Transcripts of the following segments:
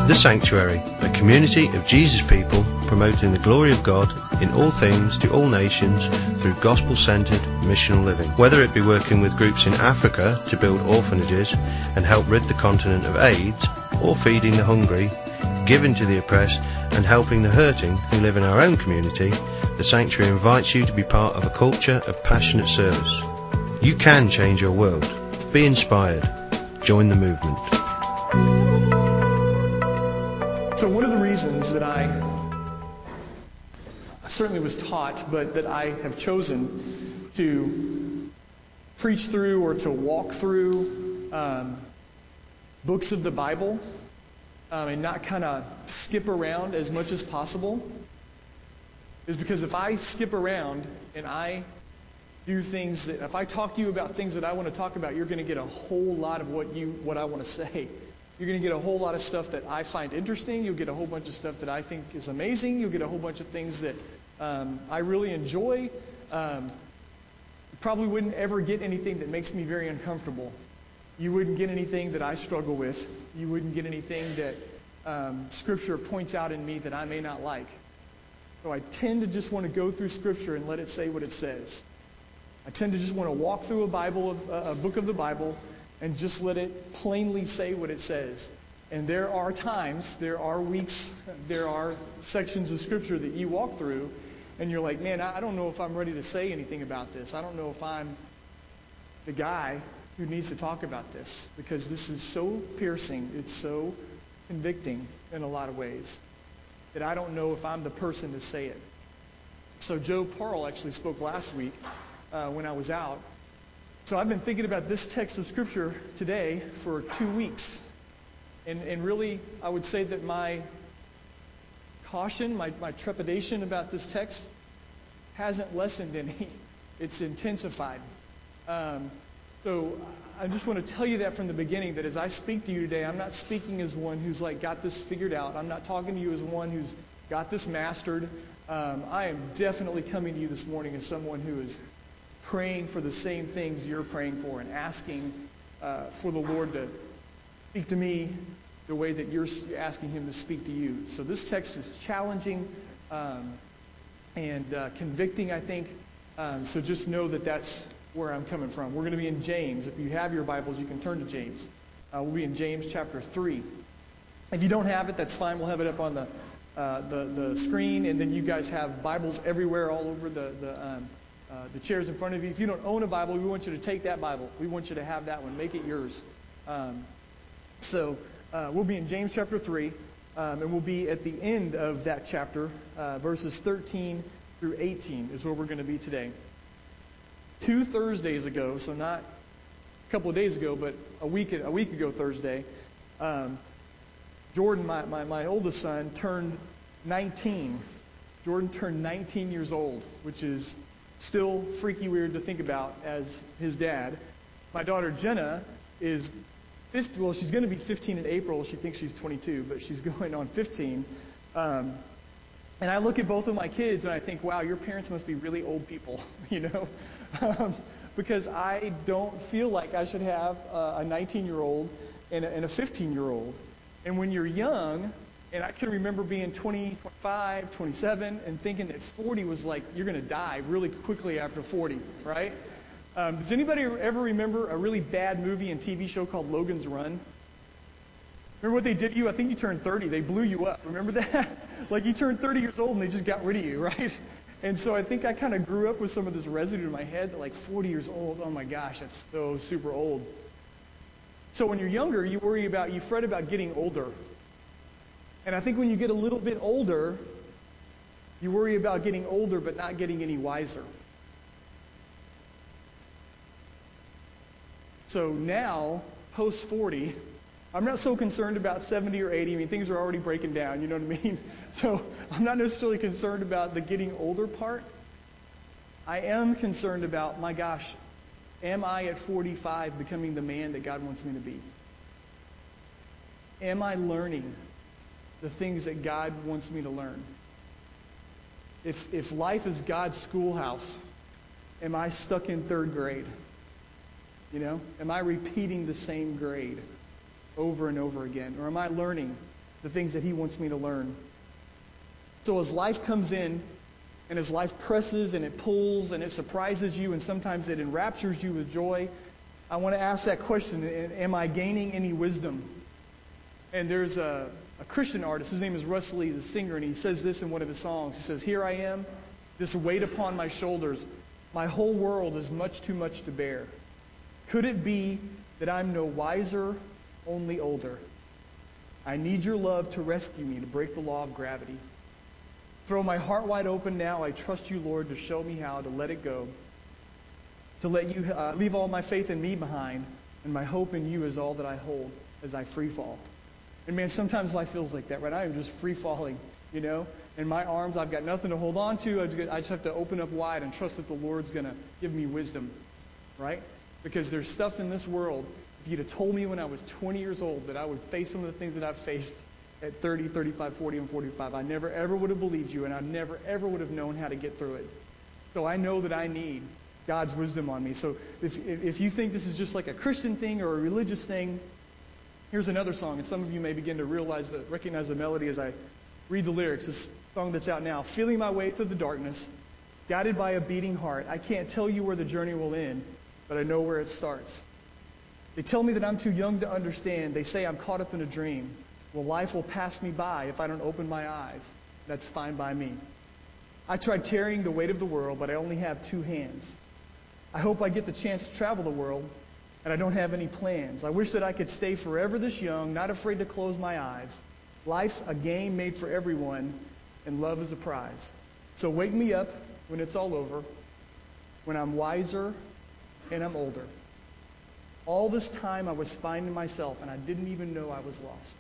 The Sanctuary, a community of Jesus people promoting the glory of God in all things to all nations through gospel-centered missional living. Whether it be working with groups in Africa to build orphanages and help rid the continent of AIDS, or feeding the hungry, giving to the oppressed and helping the hurting who live in our own community, the Sanctuary invites you to be part of a culture of passionate service. You can change your world. Be inspired. Join the movement. So one of the reasons that I certainly was taught, but that I have chosen to preach through or to walk through books of the Bible and not kind of skip around as much as possible is because if I skip around and I do things that, if I talk to you about things that I want to talk about, you're going to get a whole lot of what I want to say. You're going to get a whole lot of stuff that I find interesting. You'll get a whole bunch of stuff that I think is amazing. You'll get a whole bunch of things that I really enjoy. You probably wouldn't ever get anything that makes me very uncomfortable. You wouldn't get anything that I struggle with. You wouldn't get anything that Scripture points out in me that I may not like. So I tend to just want to go through Scripture and let it say what it says. I tend to just want to walk through a book of the Bible and just let it plainly say what it says. And there are times, there are weeks, there are sections of Scripture that you walk through and you're like, man, I don't know if I'm ready to say anything about this. I don't know if I'm the guy who needs to talk about this, because this is so piercing, it's so convicting in a lot of ways, that I don't know if I'm the person to say it. So Joe Parle actually spoke last week when I was out. So I've been thinking about this text of Scripture today for 2 weeks. And really, I would say that my caution, my trepidation about this text hasn't lessened any. It's intensified. So I just want to tell you that from the beginning, that as I speak to you today, I'm not speaking as one who's got this figured out. I'm not talking to you as one who's got this mastered. I am definitely coming to you this morning as someone who is praying for the same things you're praying for and asking for the Lord to speak to me the way that you're asking Him to speak to you. So this text is challenging and convicting, I think. So just know that that's where I'm coming from. We're going to be in James. If you have your Bibles, you can turn to James. We'll be in James chapter 3. If you don't have it, that's fine. We'll have it up on the screen, and then you guys have Bibles everywhere, all over the chairs in front of you. If you don't own a Bible, we want you to take that Bible. We want you to have that one. Make it yours. So we'll be in James chapter 3, and we'll be at the end of that chapter, verses 13 through 18 is where we're going to be today. 2 Thursdays ago, so not a couple of days ago, but a week ago Thursday, Jordan, my oldest son, turned 19. Jordan turned 19 years old, which is still freaky weird to think about as his dad. My daughter Jenna is 50, well, she's going to be 15 in April. She thinks she's 22, but she's going on 15. And I look at both of my kids and I think, wow, your parents must be really old people, because I don't feel like I should have a 19-year-old and a 15-year-old. And when you're young, and I can remember being 20, 25, 27, and thinking that 40 was like, you're going to die really quickly after 40, right? Does anybody ever remember a really bad movie and TV show called Logan's Run? Remember what they did to you? I think you turned 30. They blew you up. Remember that? Like you turned 30 years old and they just got rid of you, right? And so I think I kind of grew up with some of this residue in my head that like 40 years old, oh my gosh, that's so super old. So when you're younger, you fret about getting older. And I think when you get a little bit older, you worry about getting older but not getting any wiser. So now, post 40, I'm not so concerned about 70 or 80. I mean, things are already breaking down, you know what I mean? So I'm not necessarily concerned about the getting older part. I am concerned about, my gosh, am I at 45 becoming the man that God wants me to be? Am I learning the things that God wants me to learn? If life is God's schoolhouse, am I stuck in 3rd grade? Am I repeating the same grade over and over again? Or am I learning the things that He wants me to learn. So as life comes in, and as life presses and it pulls and it surprises you and sometimes it enraptures you with joy, I want to ask that question, am I gaining any wisdom? And there's a Christian artist, his name is Russ Lee, he's a singer, and he says this in one of his songs. He says, "Here I am, this weight upon my shoulders. My whole world is much too much to bear. Could it be that I'm no wiser, only older? I need your love to rescue me, to break the law of gravity. Throw my heart wide open now. I trust you, Lord, to show me how to let it go. To let you leave all my faith in me behind, and my hope in you is all that I hold as I free fall." And man, sometimes life feels like that, right? I am just free falling, In my arms, I've got nothing to hold on to. I just have to open up wide and trust that the Lord's going to give me wisdom, right? Because there's stuff in this world, if you'd have told me when I was 20 years old that I would face some of the things that I've faced at 30, 35, 40, and 45, I never ever would have believed you, and I never ever would have known how to get through it. So I know that I need God's wisdom on me. So if you think this is just like a Christian thing or a religious thing, here's another song, and some of you may begin to recognize the melody as I read the lyrics. This song that's out now. "Feeling my way through the darkness, guided by a beating heart. I can't tell you where the journey will end, but I know where it starts. They tell me that I'm too young to understand. They say I'm caught up in a dream. Well, life will pass me by if I don't open my eyes. That's fine by me. I tried carrying the weight of the world, but I only have 2 hands. I hope I get the chance to travel the world, and I don't have any plans. I wish that I could stay forever this young, not afraid to close my eyes. Life's a game made for everyone, and love is a prize. So wake me up when it's all over, when I'm wiser and I'm older. All this time I was finding myself, and I didn't even know I was lost."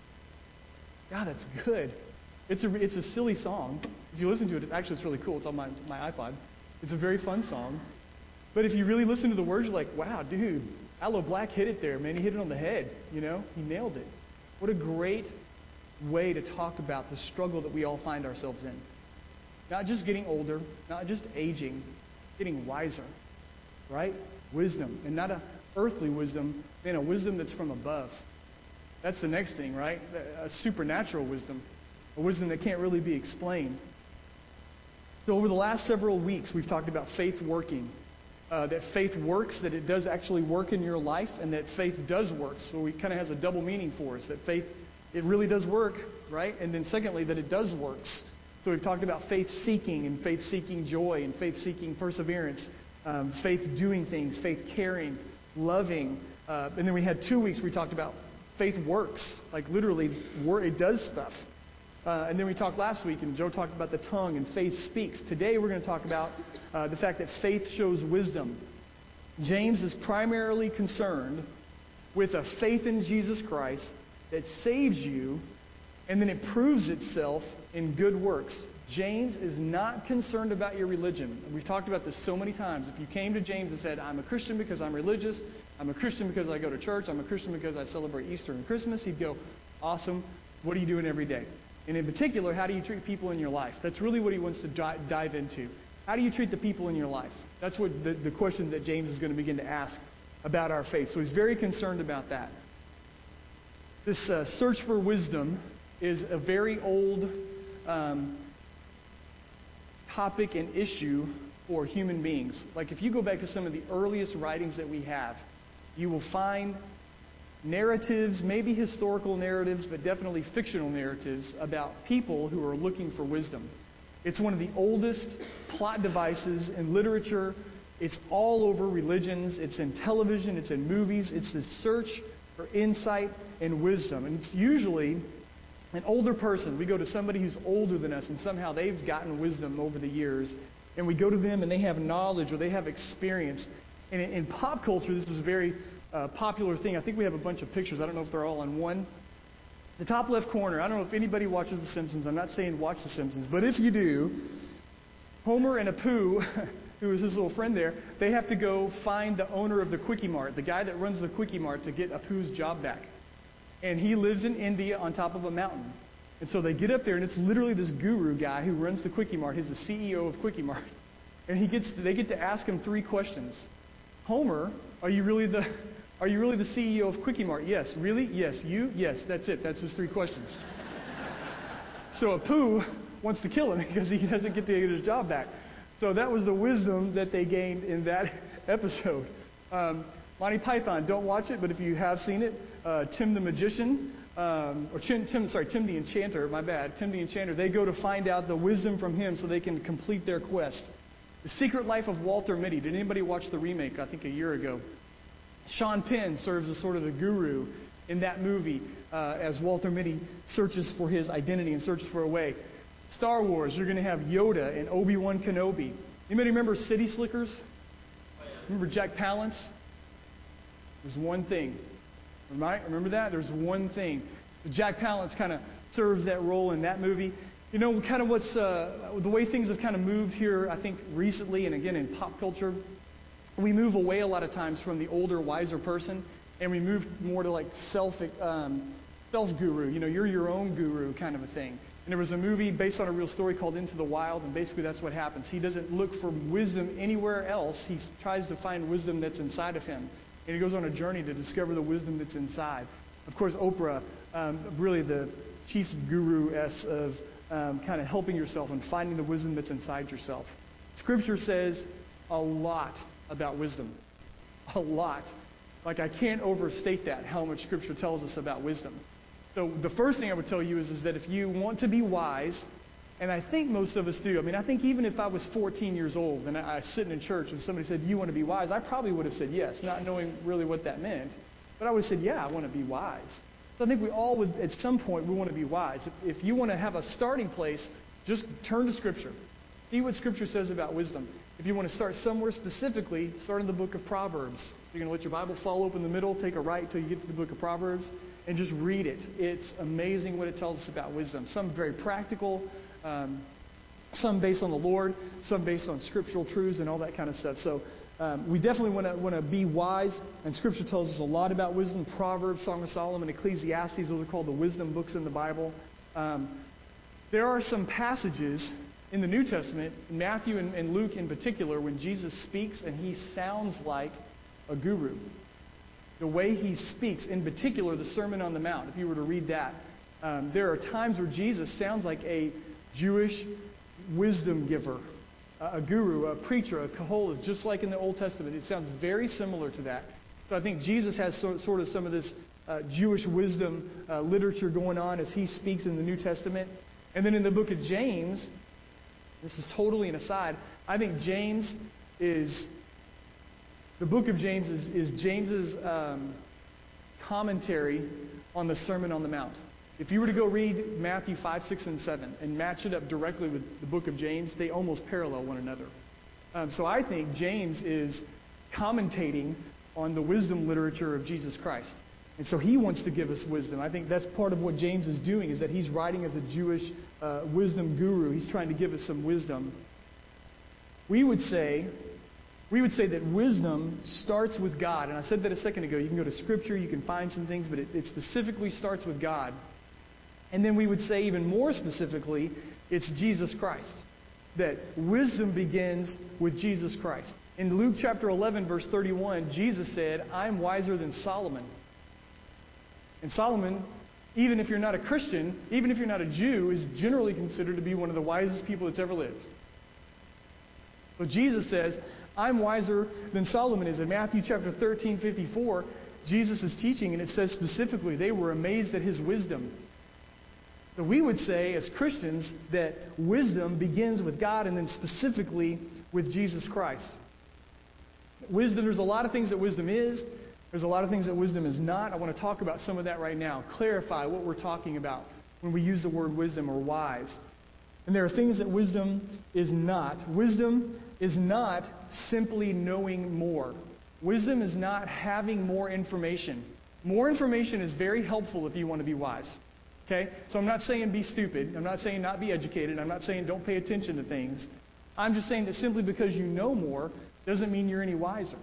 God, that's good. It's a silly song. If you listen to it, it's really cool. It's on my iPod. It's a very fun song. But if you really listen to the words, you're like, wow, dude, Aloe Black hit it there, man. He hit it on the head, He nailed it. What a great way to talk about the struggle that we all find ourselves in. Not just getting older, not just aging, getting wiser, right? Wisdom. And not a earthly wisdom, man, a wisdom that's from above. That's the next thing, right? A supernatural wisdom. A wisdom that can't really be explained. So over the last several weeks, we've talked about faith working. That faith works, that it does actually work in your life, and that faith does work. So it kind of has a double meaning for us, that faith, it really does work, right? And then secondly, that it does works. So we've talked about faith seeking, and faith seeking joy, and faith seeking perseverance, faith doing things, faith caring, loving. And then we had 2 weeks where we talked about faith works, like literally it does stuff. And then we talked last week, and Joe talked about the tongue, and faith speaks. Today we're going to talk about the fact that faith shows wisdom. James is primarily concerned with a faith in Jesus Christ that saves you, and then it proves itself in good works. James is not concerned about your religion. We've talked about this so many times. If you came to James and said, I'm a Christian because I'm religious, I'm a Christian because I go to church, I'm a Christian because I celebrate Easter and Christmas, he'd go, awesome, what are you doing every day? And in particular, how do you treat people in your life? That's really what he wants to dive into. How do you treat the people in your life? That's what the question that James is going to begin to ask about our faith. So he's very concerned about that. This search for wisdom is a very old topic and issue for human beings. Like if you go back to some of the earliest writings that we have, you will find narratives, maybe historical narratives, but definitely fictional narratives about people who are looking for wisdom. It's one of the oldest plot devices in literature. It's all over religions. It's in television. It's in movies. It's the search for insight and wisdom. And it's usually an older person. We go to somebody who's older than us, and somehow they've gotten wisdom over the years. And we go to them, and they have knowledge or they have experience. And in pop culture, this is a very popular thing. I think we have a bunch of pictures. I don't know if they're all on one. The top left corner, I don't know if anybody watches The Simpsons. I'm not saying watch The Simpsons, but if you do, Homer and Apu, who is his little friend there, they have to go find the owner of the Quickie Mart, the guy that runs the Quickie Mart, to get Apu's job back. And he lives in India on top of a mountain. And so they get up there, and it's literally this guru guy who runs the Quickie Mart. He's the CEO of Quickie Mart. And they get to ask him 3 questions. Homer, are you really Are you really the CEO of Quickie Mart? Yes. Really? Yes. You? Yes. That's it. That's his 3 questions. So Apu wants to kill him because he doesn't get to get his job back. So that was the wisdom that they gained in that episode. Monty Python, don't watch it, but if you have seen it, Tim the Magician, Tim the Enchanter, my bad, Tim the Enchanter, they go to find out the wisdom from him so they can complete their quest. The Secret Life of Walter Mitty. Did anybody watch the remake, I think a year ago? Sean Penn serves as sort of the guru in that movie as Walter Mitty searches for his identity and searches for a way. Star Wars, you're going to have Yoda and Obi-Wan Kenobi. Anybody remember City Slickers? Remember Jack Palance? There's one thing. Right? Remember that? There's one thing. Jack Palance kind of serves that role in that movie. You know, kind of what's the way things have kind of moved here, I think, recently and again in pop culture. We move away a lot of times from the older, wiser person, and we move more to like self-guru. You know, you're your own guru kind of a thing. And there was a movie based on a real story called Into the Wild, and basically that's what happens. He doesn't look for wisdom anywhere else. He tries to find wisdom that's inside of him. And he goes on a journey to discover the wisdom that's inside. Of course, Oprah, really the chief guru-ess of kind of helping yourself and finding the wisdom that's inside yourself. Scripture says a lot about wisdom. A lot. Like, I can't overstate that, how much Scripture tells us about wisdom. So the first thing I would tell you is that if you want to be wise, and I think most of us do. I mean, I think even if I was 14 years old and I was sitting in church and somebody said, you want to be wise? I probably would have said yes, not knowing really what that meant. But I would have said, yeah, I want to be wise. So I think we all would, at some point, we want to be wise. If you want to have a starting place, just turn to Scripture. See what Scripture says about wisdom. If you want to start somewhere specifically, start in the book of Proverbs. So you're going to let your Bible fall open in the middle, take a right till you get to the book of Proverbs, and just read it. It's amazing what it tells us about wisdom. Some very practical, some based on the Lord, some based on scriptural truths and all that kind of stuff. So we definitely want to be wise, and Scripture tells us a lot about wisdom. Proverbs, Song of Solomon, Ecclesiastes, those are called the wisdom books in the Bible. There are some passages in the New Testament, Matthew and Luke in particular, when Jesus speaks and he sounds like a guru. The way he speaks, in particular the Sermon on the Mount, if you were to read that, there are times where Jesus sounds like a Jewish wisdom giver, a guru, a preacher, a kaholah, just like in the Old Testament. It sounds very similar to that. So I think Jesus has sort of some of this Jewish wisdom literature going on as he speaks in the New Testament. And then in the book of James, this is totally an aside, I think the book of James is James's commentary on the Sermon on the Mount. If you were to go read Matthew 5, 6, and 7 and match it up directly with the book of James, they almost parallel one another. So I think James is commentating on the wisdom literature of Jesus Christ. And so he wants to give us wisdom. I think that's part of what James is doing, is that he's writing as a Jewish wisdom guru. He's trying to give us some wisdom. We would say that wisdom starts with God. And I said that a second ago. You can go to Scripture, you can find some things, but it specifically starts with God. And then we would say even more specifically, it's Jesus Christ. That wisdom begins with Jesus Christ. In Luke chapter 11, verse 31, Jesus said, I'm wiser than Solomon. And Solomon, even if you're not a Christian, even if you're not a Jew, is generally considered to be one of the wisest people that's ever lived. So Jesus says, I'm wiser than Solomon is. In Matthew chapter 13, 54, Jesus is teaching, and it says specifically, they were amazed at his wisdom. So we would say, as Christians, that wisdom begins with God and then specifically with Jesus Christ. Wisdom, there's a lot of things that wisdom is. There's a lot of things that wisdom is not. I want to talk about some of that right now. Clarify what we're talking about when we use the word wisdom or wise. And there are things that wisdom is not. Wisdom is not simply knowing more. Wisdom is not having more information. More information is very helpful if you want to be wise. Okay? So I'm not saying be stupid. I'm not saying not be educated. I'm not saying don't pay attention to things. I'm just saying that simply because you know more doesn't mean you're any wiser.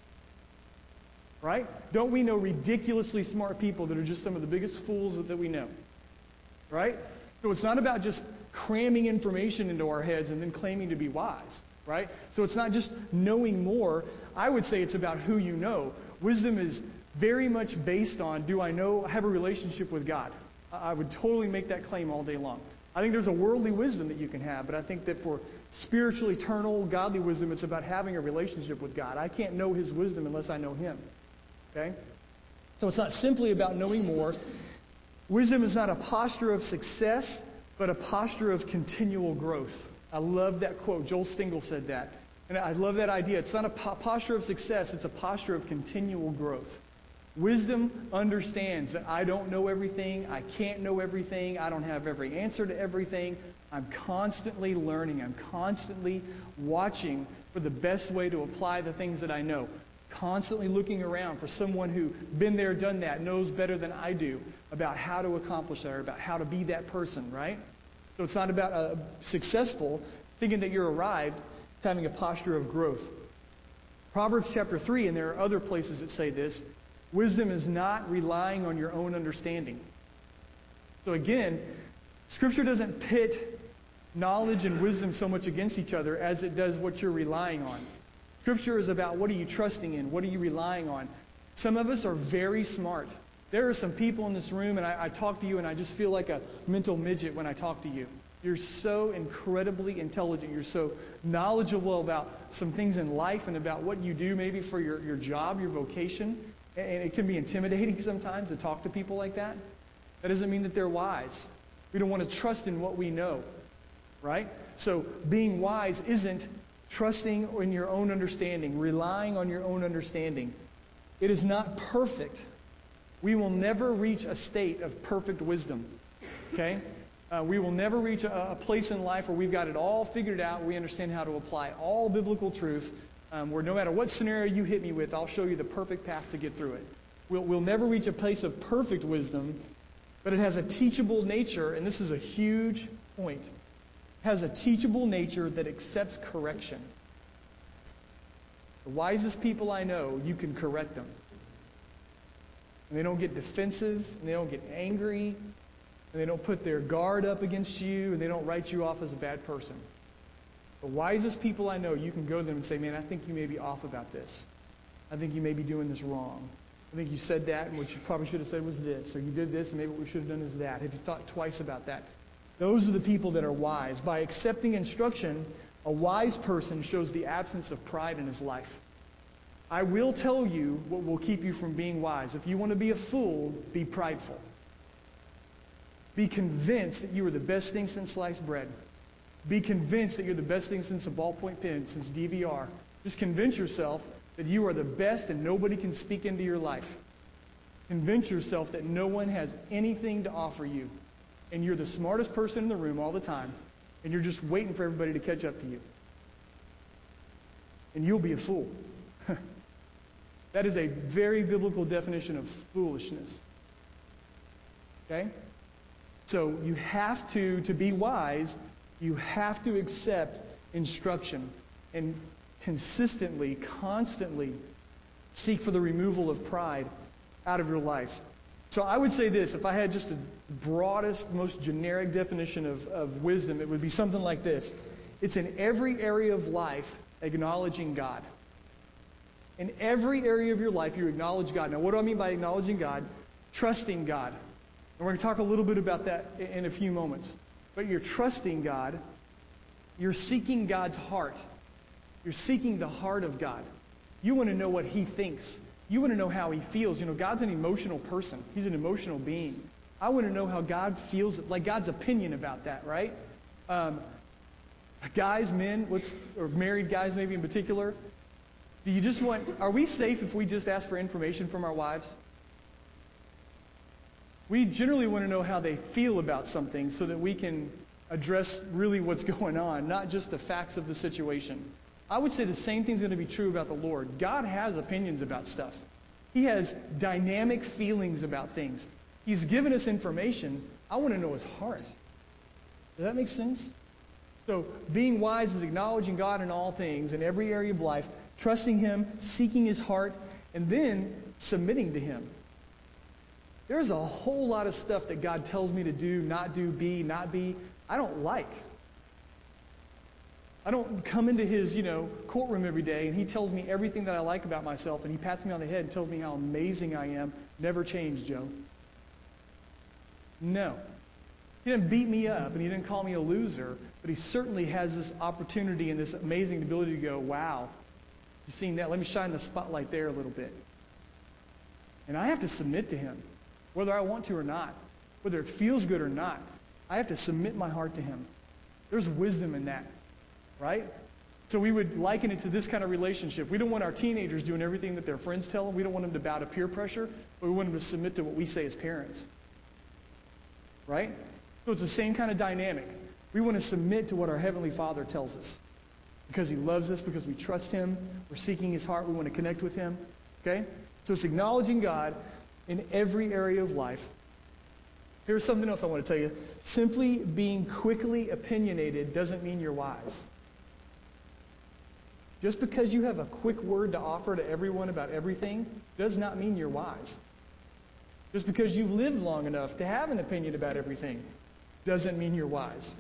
Right? Don't we know ridiculously smart people that are just some of the biggest fools that we know? Right? So it's not about just cramming information into our heads and then claiming to be wise. Right? So it's not just knowing more. I would say it's about who you know. Wisdom is very much based on, do I have a relationship with God? I would totally make that claim all day long. I think there's a worldly wisdom that you can have, but I think that for spiritual, eternal, godly wisdom, it's about having a relationship with God. I can't know His wisdom unless I know Him. Okay? So it's not simply about knowing more. Wisdom is not a posture of success, but a posture of continual growth. I love that quote. Joel Stingel said that. And I love that idea. It's not a posture of success, it's a posture of continual growth. Wisdom understands that I don't know everything, I can't know everything, I don't have every answer to everything. I'm constantly learning, I'm constantly watching for the best way to apply the things that I know. Constantly looking around for someone who been there, done that, knows better than I do about how to accomplish that or about how to be that person, right? So it's not about successful, thinking that you're arrived, it's having a posture of growth. Proverbs chapter 3, and there are other places that say this, wisdom is not relying on your own understanding. So again, Scripture doesn't pit knowledge and wisdom so much against each other as it does what you're relying on. Scripture is about what are you trusting in, what are you relying on. Some of us are very smart. There are some people in this room, and I talk to you, and I just feel like a mental midget when I talk to you. You're so incredibly intelligent. You're so knowledgeable about some things in life and about what you do maybe for your job, your vocation. And it can be intimidating sometimes to talk to people like that. That doesn't mean that they're wise. We don't want to trust in what we know, right? So being wise isn't trusting in your own understanding, relying on your own understanding. It is not perfect. We will never reach a state of perfect wisdom, okay? We will never reach a place in life where we've got it all figured out, we understand how to apply all biblical truth, where no matter what scenario you hit me with, I'll show you the perfect path to get through it. We'll never reach a place of perfect wisdom, but it has a teachable nature, and this is a huge point. It has a teachable nature that accepts correction. The wisest people I know, you can correct them. And they don't get defensive, and they don't get angry, and they don't put their guard up against you, and they don't write you off as a bad person. The wisest people I know, you can go to them and say, man, I think you may be off about this. I think you may be doing this wrong. I think you said that, and what you probably should have said was this, or you did this, and maybe what we should have done is that. Have you thought twice about that? Those are the people that are wise. By accepting instruction, a wise person shows the absence of pride in his life. I will tell you what will keep you from being wise. If you want to be a fool, be prideful. Be convinced that you are the best thing since sliced bread. Be convinced that you're the best thing since a ballpoint pen, since DVR. Just convince yourself that you are the best and nobody can speak into your life. Convince yourself that no one has anything to offer you. And you're the smartest person in the room all the time. And you're just waiting for everybody to catch up to you. And you'll be a fool. That is a very biblical definition of foolishness. Okay? So you have to be wise, you have to accept instruction and consistently, constantly seek for the removal of pride out of your life. So I would say this, if I had just a broadest, most generic definition of wisdom, it would be something like this. It's in every area of life acknowledging God. In every area of your life, you acknowledge God. Now, what do I mean by acknowledging God? Trusting God. And we're going to talk a little bit about that in a few moments. But you're trusting God. You're seeking God's heart. You're seeking the heart of God. You want to know what He thinks. You want to know how He feels. You know, God's an emotional person. He's an emotional being. I want to know how God feels, like God's opinion about that, right? Guys, men, or married guys maybe in particular, do you just are we safe if we just ask for information from our wives? We generally want to know how they feel about something so that we can address really what's going on, not just the facts of the situation. I would say the same thing's going to be true about the Lord. God has opinions about stuff. He has dynamic feelings about things. He's given us information. I want to know His heart. Does that make sense? So being wise is acknowledging God in all things, in every area of life, trusting Him, seeking His heart, and then submitting to Him. There's a whole lot of stuff that God tells me to do, not be, I don't like. I don't come into his, courtroom every day and he tells me everything that I like about myself and he pats me on the head and tells me how amazing I am. Never change, Joe. No. He didn't beat me up and he didn't call me a loser, but he certainly has this opportunity and this amazing ability to go, wow, you seen that? Let me shine the spotlight there a little bit. And I have to submit to him, whether I want to or not, whether it feels good or not. I have to submit my heart to him. There's wisdom in that, right? So we would liken it to this kind of relationship. We don't want our teenagers doing everything that their friends tell them. We don't want them to bow to peer pressure, but we want them to submit to what we say as parents, right? So it's the same kind of dynamic. We want to submit to what our Heavenly Father tells us because He loves us, because we trust Him. We're seeking His heart. We want to connect with Him. Okay? So it's acknowledging God in every area of life. Here's something else I want to tell you. Simply being quickly opinionated doesn't mean you're wise. Just because you have a quick word to offer to everyone about everything does not mean you're wise. Just because you've lived long enough to have an opinion about everything doesn't mean you're wise.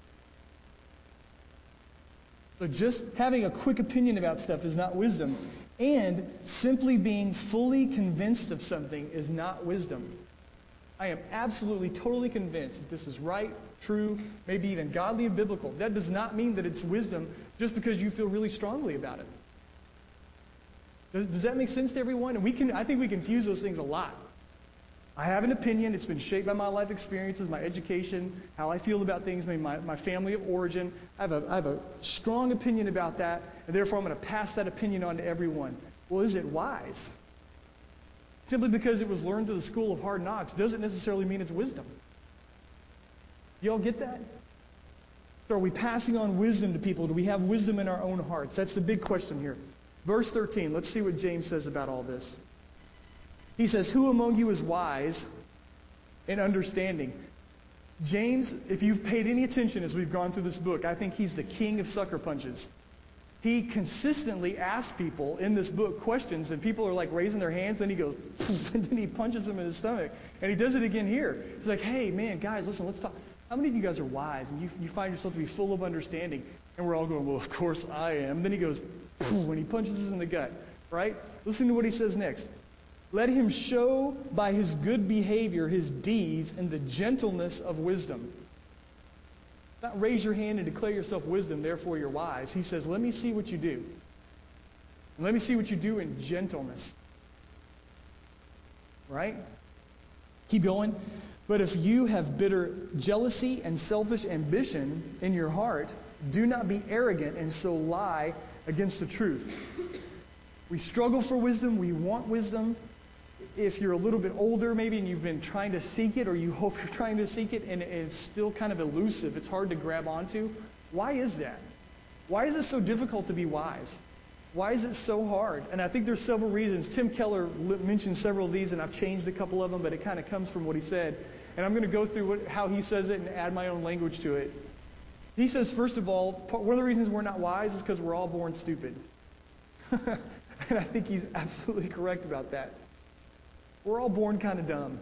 So just having a quick opinion about stuff is not wisdom. And simply being fully convinced of something is not wisdom. I am absolutely, totally convinced that this is right, true, maybe even godly and biblical. That does not mean that it's wisdom just because you feel really strongly about it. Does that make sense to everyone? And I think we confuse those things a lot. I have an opinion. It's been shaped by my life experiences, my education, how I feel about things, maybe my family of origin. I have a strong opinion about that, and therefore I'm going to pass that opinion on to everyone. Well, is it wise? Simply because it was learned through the school of hard knocks doesn't necessarily mean it's wisdom. Y'all get that? So are we passing on wisdom to people? Do we have wisdom in our own hearts? That's the big question here. Verse 13, let's see what James says about all this. He says, who among you is wise and understanding? James, if you've paid any attention as we've gone through this book, I think he's the king of sucker punches. He consistently asks people in this book questions, and people are like raising their hands, then he goes, and then he punches them in his stomach. And he does it again here. He's like, hey, man, guys, listen, let's talk. How many of you guys are wise and you find yourself to be full of understanding? And we're all going, well, of course I am. And then he goes, and he punches us in the gut, right? Listen to what he says next. Let him show by his good behavior his deeds in the gentleness of wisdom. Not raise your hand and declare yourself wisdom, therefore you're wise. He says, let me see what you do. And let me see what you do in gentleness. Right? Keep going. But if you have bitter jealousy and selfish ambition in your heart, do not be arrogant and so lie against the truth. We struggle for wisdom. We want wisdom. If you're a little bit older maybe and you've been trying to seek it, or you hope you're trying to seek it and it's still kind of elusive, it's hard to grab onto, why is that? Why is it so difficult to be wise? Why is it so hard? And I think there's several reasons. Tim Keller mentioned several of these, and I've changed a couple of them, but it kind of comes from what he said. And I'm going to go through how he says it and add my own language to it. He says, first of all, one of the reasons we're not wise is because we're all born stupid. And I think he's absolutely correct about that. We're all born kind of dumb.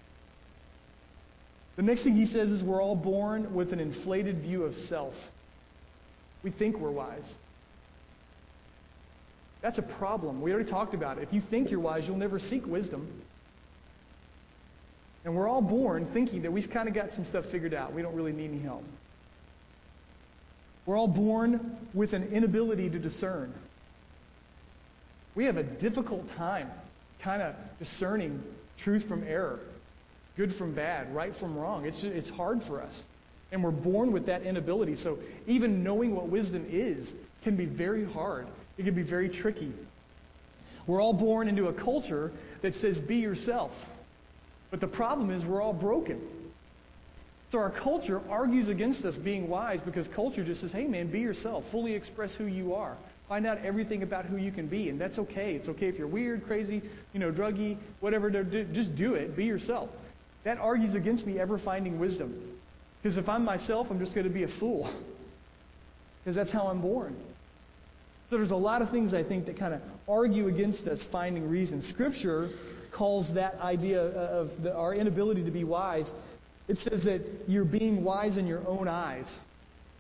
The next thing he says is we're all born with an inflated view of self. We think we're wise. That's a problem. We already talked about it. If you think you're wise, you'll never seek wisdom. And we're all born thinking that we've kind of got some stuff figured out. We don't really need any help. We're all born with an inability to discern. We have a difficult time kind of discerning truth from error, good from bad, right from wrong. It's hard for us. And we're born with that inability. So even knowing what wisdom is can be very hard. It can be very tricky. We're all born into a culture that says, be yourself. But the problem is we're all broken. So our culture argues against us being wise because culture just says, hey man, be yourself. Fully express who you are. Find out everything about who you can be. And that's okay. It's okay if you're weird, crazy, druggy, whatever. Just do it. Be yourself. That argues against me ever finding wisdom. Because if I'm myself, I'm just going to be a fool. Because that's how I'm born. So there's a lot of things, I think, that kind of argue against us finding reason. Scripture calls that idea of our inability to be wise. It says that you're being wise in your own eyes.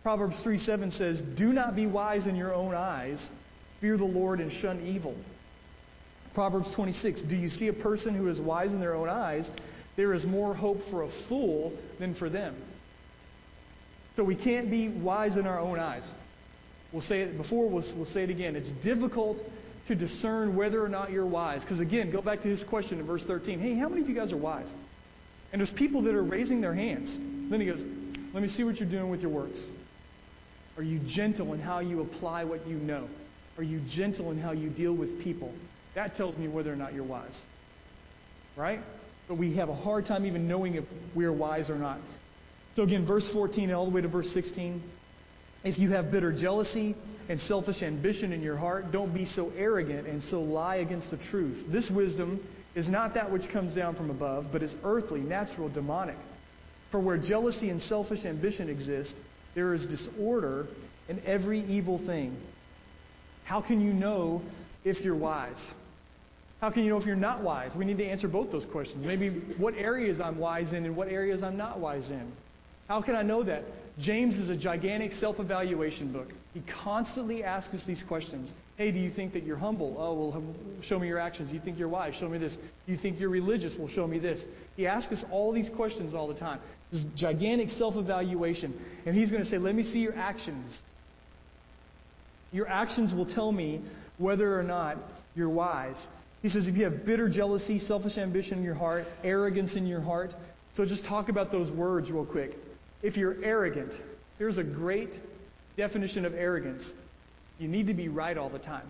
Proverbs 3:7 says, "Do not be wise in your own eyes. Fear the Lord and shun evil." Proverbs 26, "Do you see a person who is wise in their own eyes? There is more hope for a fool than for them." So we can't be wise in our own eyes. We'll say it before, we'll say it again. It's difficult to discern whether or not you're wise. Because again, go back to his question in verse 13. Hey, how many of you guys are wise? And there's people that are raising their hands. Then he goes, let me see what you're doing with your works. Are you gentle in how you apply what you know? Are you gentle in how you deal with people? That tells me whether or not you're wise. Right? But we have a hard time even knowing if we're wise or not. So again, verse 14 all the way to verse 16. If you have bitter jealousy and selfish ambition in your heart, don't be so arrogant and so lie against the truth. This wisdom is not that which comes down from above, but is earthly, natural, demonic. For where jealousy and selfish ambition exist, there is disorder in every evil thing. How can you know if you're wise? How can you know if you're not wise? We need to answer both those questions. Maybe what areas I'm wise in and what areas I'm not wise in. How can I know that? James is a gigantic self-evaluation book. He constantly asks us these questions. Hey, do you think that you're humble? Oh, well, show me your actions. Do you think you're wise? Show me this. Do you think you're religious? Well, show me this. He asks us all these questions all the time. This gigantic self-evaluation. And he's going to say, let me see your actions. Your actions will tell me whether or not you're wise. He says, if you have bitter jealousy, selfish ambition in your heart, arrogance in your heart. So just talk about those words real quick. If you're arrogant, here's a great definition of arrogance. You need to be right all the time.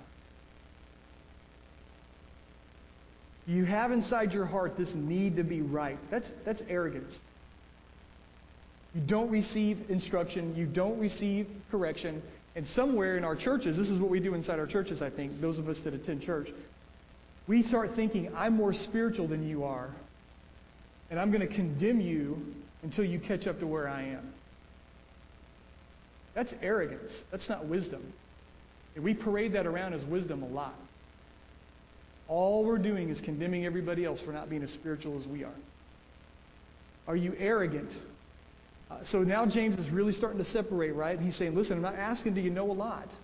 You have inside your heart this need to be right. That's arrogance. You don't receive instruction. You don't receive correction. And somewhere in our churches, this is what we do inside our churches, I think, those of us that attend church, we start thinking, I'm more spiritual than you are, and I'm going to condemn you until you catch up to where I am. That's arrogance. That's not wisdom. And we parade that around as wisdom a lot. All we're doing is condemning everybody else for not being as spiritual as we are. Are you arrogant? So now James is really starting to separate, right? He's saying, listen, I'm not asking do you know a lot.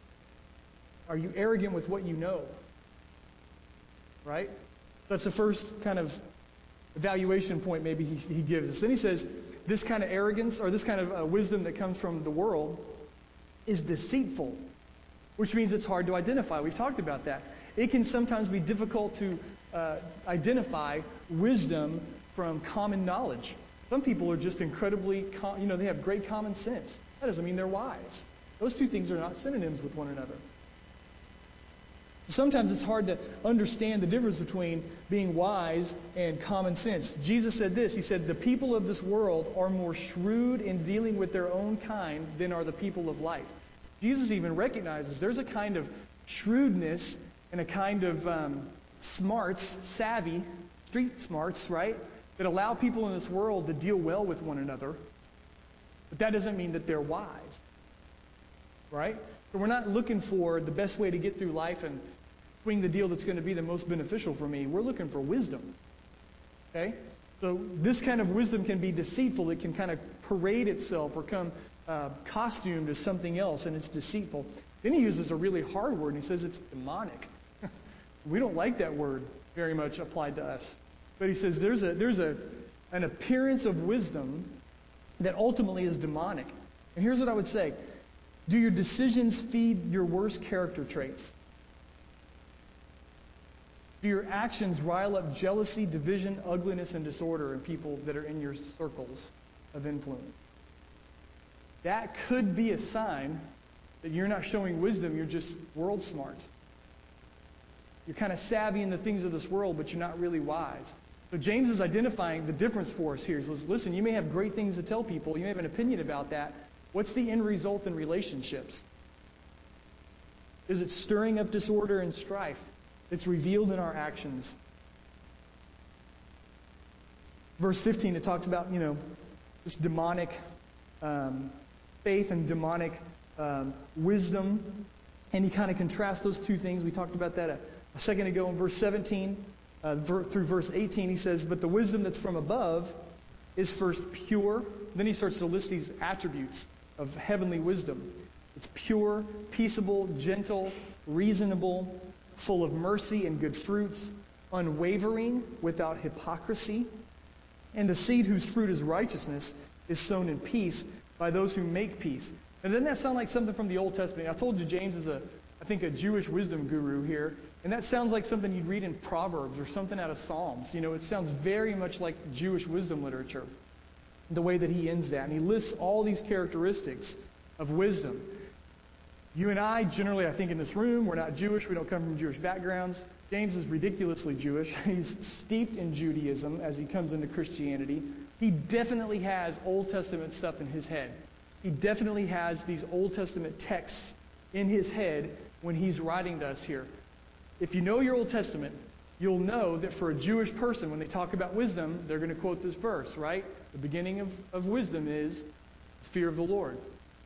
Are you arrogant with what you know? Right? That's the first kind of evaluation point maybe he gives us. Then he says, this kind of arrogance or this kind of wisdom that comes from the world is deceitful, which means it's hard to identify. We've talked about that. It can sometimes be difficult to identify wisdom from common knowledge. Some people are just incredibly, they have great common sense. That doesn't mean they're wise. Those two things are not synonyms with one another. Sometimes it's hard to understand the difference between being wise and common sense. Jesus said this. He said, the people of this world are more shrewd in dealing with their own kind than are the people of light. Jesus even recognizes there's a kind of shrewdness and a kind of smarts, savvy, street smarts, right, that allow people in this world to deal well with one another. But that doesn't mean that they're wise. Right? So we're not looking for the best way to get through life and swing the deal that's going to be the most beneficial for me. We're looking for wisdom. Okay? So this kind of wisdom can be deceitful. It can kind of parade itself or come costumed as something else, and it's deceitful. Then he uses a really hard word, and he says it's demonic. We don't like that word very much applied to us. But he says there's an appearance of wisdom that ultimately is demonic. And here's what I would say. Do your decisions feed your worst character traits? Do your actions rile up jealousy, division, ugliness, and disorder in people that are in your circles of influence? That could be a sign that you're not showing wisdom, you're just world smart. You're kind of savvy in the things of this world, but you're not really wise. So James is identifying the difference for us here. He says, listen, you may have great things to tell people. You may have an opinion about that. What's the end result in relationships? Is it stirring up disorder and strife? It's revealed in our actions. Verse 15, it talks about, this demonic faith and demonic wisdom. And he kind of contrasts those two things. We talked about that a second ago in verse 17 through verse 18. He says, but the wisdom that's from above is first pure. Then he starts to list these attributes. of heavenly wisdom. It's pure, peaceable, gentle, reasonable, full of mercy and good fruits, unwavering, without hypocrisy. And the seed whose fruit is righteousness is sown in peace by those who make peace. And doesn't that sound like something from the Old Testament? I told you James is I think a Jewish wisdom guru here. And that sounds like something you'd read in Proverbs or something out of Psalms. You know, it sounds very much like Jewish wisdom literature, the way that he ends that. And he lists all these characteristics of wisdom. You and I, generally, I think in this room, we're not Jewish. We don't come from Jewish backgrounds. James is ridiculously Jewish. He's steeped in Judaism as he comes into Christianity. He definitely has Old Testament stuff in his head. He definitely has these Old Testament texts in his head when he's writing to us here. If you know your Old Testament, you'll know that for a Jewish person, when they talk about wisdom, they're going to quote this verse, right? The beginning of wisdom is fear of the Lord.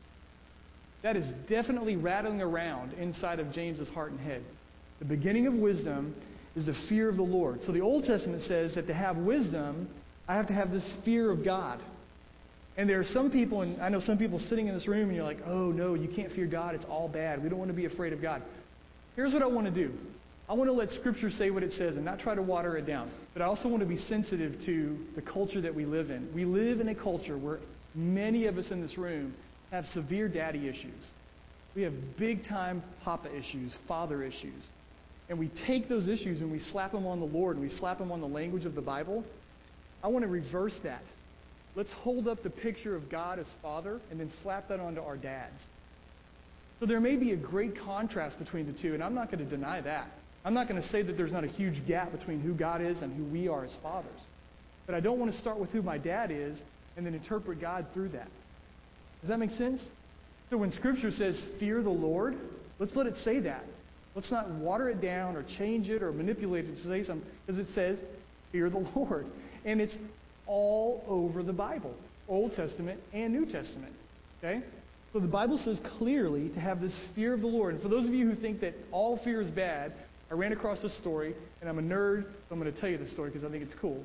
That is definitely rattling around inside of James's heart and head. The beginning of wisdom is the fear of the Lord. So the Old Testament says that to have wisdom, I have to have this fear of God. And there are some people, and I know some people sitting in this room, and you're like, oh no, you can't fear God, it's all bad. We don't want to be afraid of God. Here's what I want to do. I want to let Scripture say what it says and not try to water it down. But I also want to be sensitive to the culture that we live in. We live in a culture where many of us in this room have severe daddy issues. We have big-time papa issues, father issues. And we take those issues and we slap them on the Lord and we slap them on the language of the Bible. I want to reverse that. Let's hold up the picture of God as Father and then slap that onto our dads. So there may be a great contrast between the two, and I'm not going to deny that. I'm not going to say that there's not a huge gap between who God is and who we are as fathers. But I don't want to start with who my dad is and then interpret God through that. Does that make sense? So when Scripture says, fear the Lord, let's let it say that. Let's not water it down or change it or manipulate it to say something, because it says, fear the Lord. And it's all over the Bible, Old Testament and New Testament. Okay? So the Bible says clearly to have this fear of the Lord. And for those of you who think that all fear is bad, I ran across this story, and I'm a nerd, so I'm going to tell you this story because I think it's cool.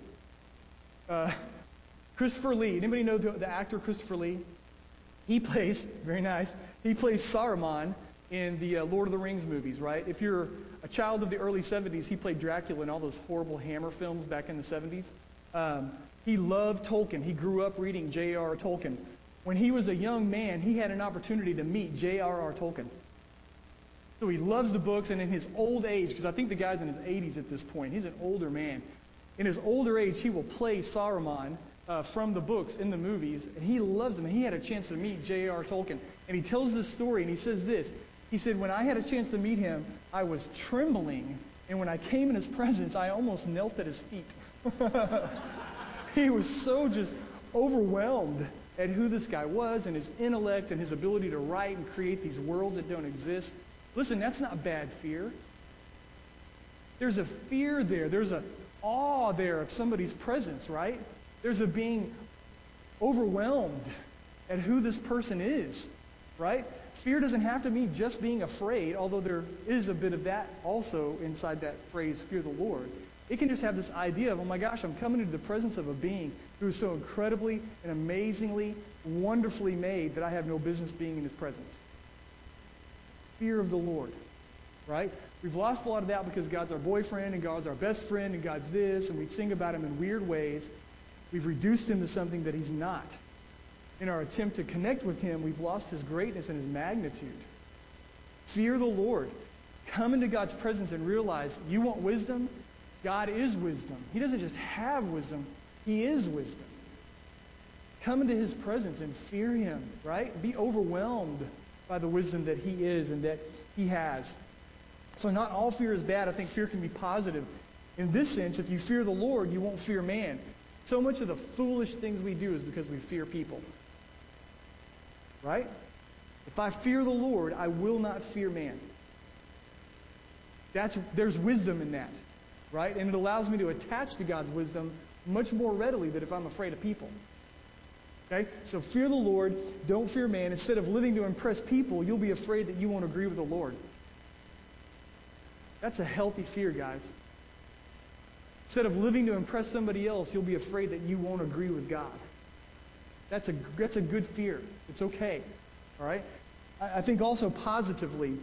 Christopher Lee. Anybody know the actor Christopher Lee? He plays Saruman in the Lord of the Rings movies, right? If you're a child of the early 70s, he played Dracula in all those horrible Hammer films back in the 70s. He loved Tolkien. He grew up reading J.R.R. Tolkien. When he was a young man, he had an opportunity to meet J.R.R. Tolkien. So he loves the books, and in his old age, because I think the guy's in his 80s at this point, he's an older man. In his older age, he will play Saruman from the books in the movies, and he loves them. And he had a chance to meet J.R.R. Tolkien, and he tells this story, and he says this. He said, when I had a chance to meet him, I was trembling, and when I came in his presence, I almost knelt at his feet. He was so just overwhelmed at who this guy was and his intellect and his ability to write and create these worlds that don't exist. Listen, that's not bad fear. There's a fear there. There's an awe there of somebody's presence, right? There's a being overwhelmed at who this person is, right? Fear doesn't have to mean just being afraid, although there is a bit of that also inside that phrase, fear the Lord. It can just have this idea of, oh my gosh, I'm coming into the presence of a being who is so incredibly and amazingly, wonderfully made that I have no business being in his presence. Fear of the Lord, right? We've lost a lot of that because God's our boyfriend and God's our best friend and God's this, and we sing about him in weird ways. We've reduced him to something that he's not. In our attempt to connect with him, we've lost his greatness and his magnitude. Fear the Lord. Come into God's presence and realize you want wisdom? God is wisdom. He doesn't just have wisdom, he is wisdom. Come into his presence and fear him, right? Be overwhelmed by the wisdom that he is and that he has. So not all fear is bad. I think fear can be positive. In this sense, if you fear the Lord, you won't fear man. So much of the foolish things we do is because we fear people. Right? If I fear the Lord, I will not fear man. There's wisdom in that. Right? And it allows me to attach to God's wisdom much more readily than if I'm afraid of people. Okay? So fear the Lord, don't fear man. Instead of living to impress people, you'll be afraid that you won't agree with the Lord. That's a healthy fear, guys. Instead of living to impress somebody else, you'll be afraid that you won't agree with God. That's a good fear. It's okay. All right? I think also positively,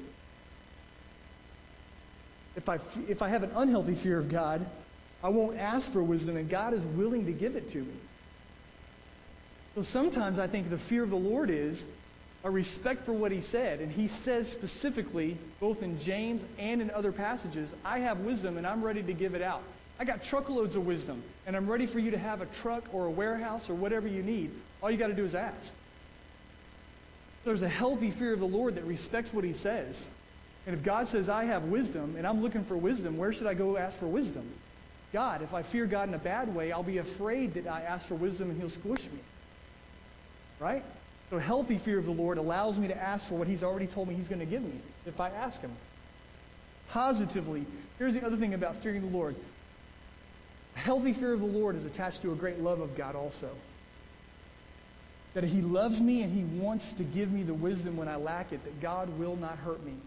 if I have an unhealthy fear of God, I won't ask for wisdom, and God is willing to give it to me. So sometimes I think the fear of the Lord is a respect for what He said. And He says specifically, both in James and in other passages, I have wisdom and I'm ready to give it out. I got truckloads of wisdom, and I'm ready for you to have a truck or a warehouse or whatever you need. All you got to do is ask. There's a healthy fear of the Lord that respects what He says. And if God says, I have wisdom, and I'm looking for wisdom, where should I go ask for wisdom? God. If I fear God in a bad way, I'll be afraid that I ask for wisdom and He'll squish me. Right? So healthy fear of the Lord allows me to ask for what He's already told me He's going to give me if I ask Him. Positively, here's the other thing about fearing the Lord. A healthy fear of the Lord is attached to a great love of God also. That He loves me and He wants to give me the wisdom when I lack it, that God will not hurt me.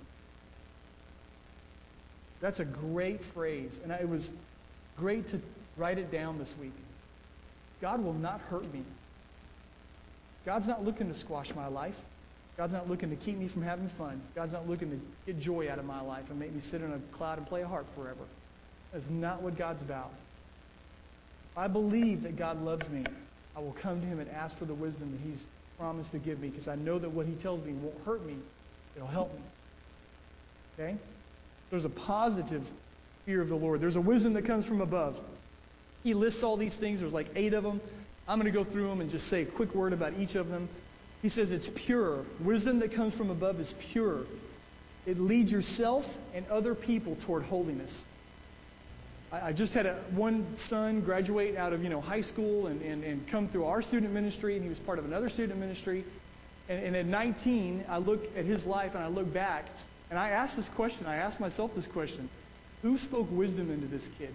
That's a great phrase, and it was great to write it down this week. God will not hurt me. God's not looking to squash my life. God's not looking to keep me from having fun. God's not looking to get joy out of my life and make me sit on a cloud and play a harp forever. That's not what God's about. If I believe that God loves me, I will come to Him and ask for the wisdom that He's promised to give me, because I know that what He tells me won't hurt me. It'll help me. Okay? There's a positive fear of the Lord. There's a wisdom that comes from above. He lists all these things. There's like 8 of them. I'm going to go through them and just say a quick word about each of them. He says it's pure. Wisdom that comes from above is pure. It leads yourself and other people toward holiness. I just had one son graduate out of high school and come through our student ministry, and he was part of another student ministry. And at 19, I look at his life and I look back, and I asked this question. I asked myself this question: who spoke wisdom into this kid?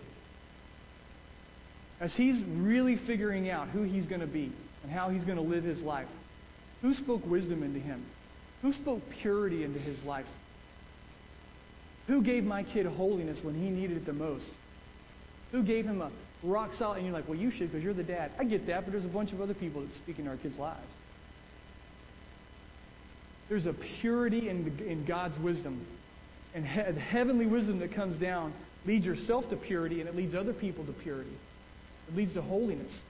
As he's really figuring out who he's going to be and how he's going to live his life, who spoke wisdom into him? Who spoke purity into his life? Who gave my kid holiness when he needed it the most? Who gave him a rock solid? And you're like, well, you should because you're the dad. I get that, but there's a bunch of other people that speak in our kids' lives. There's a purity in God's wisdom. And the heavenly wisdom that comes down leads yourself to purity, and it leads other people to purity. It leads to holiness.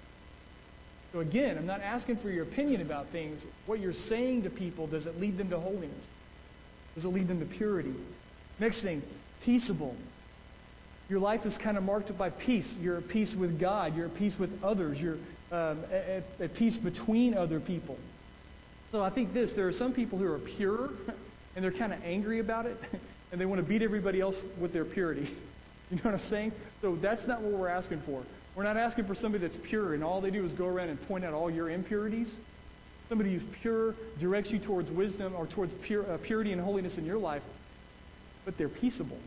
So again, I'm not asking for your opinion about things. What you're saying to people, does it lead them to holiness? Does it lead them to purity? Next thing, peaceable. Your life is kind of marked by peace. You're at peace with God. You're at peace with others. You're at peace between other people. So I think there are some people who are pure, and they're kind of angry about it, and they want to beat everybody else with their purity. You know what I'm saying? So that's not what we're asking for. We're not asking for somebody that's pure, and all they do is go around and point out all your impurities. Somebody who's pure directs you towards wisdom or towards purity and holiness in your life, but they're peaceable.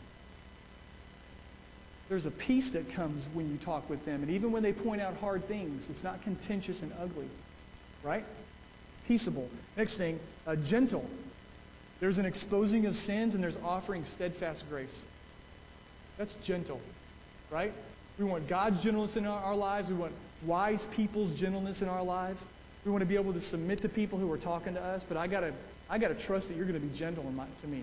There's a peace that comes when you talk with them. And even when they point out hard things, it's not contentious and ugly. Right? Peaceable. Next thing, gentle. There's an exposing of sins and there's offering steadfast grace. That's gentle. Right? We want God's gentleness in our lives. We want wise people's gentleness in our lives. We want to be able to submit to people who are talking to us. But I gotta trust that you're going to be gentle to me.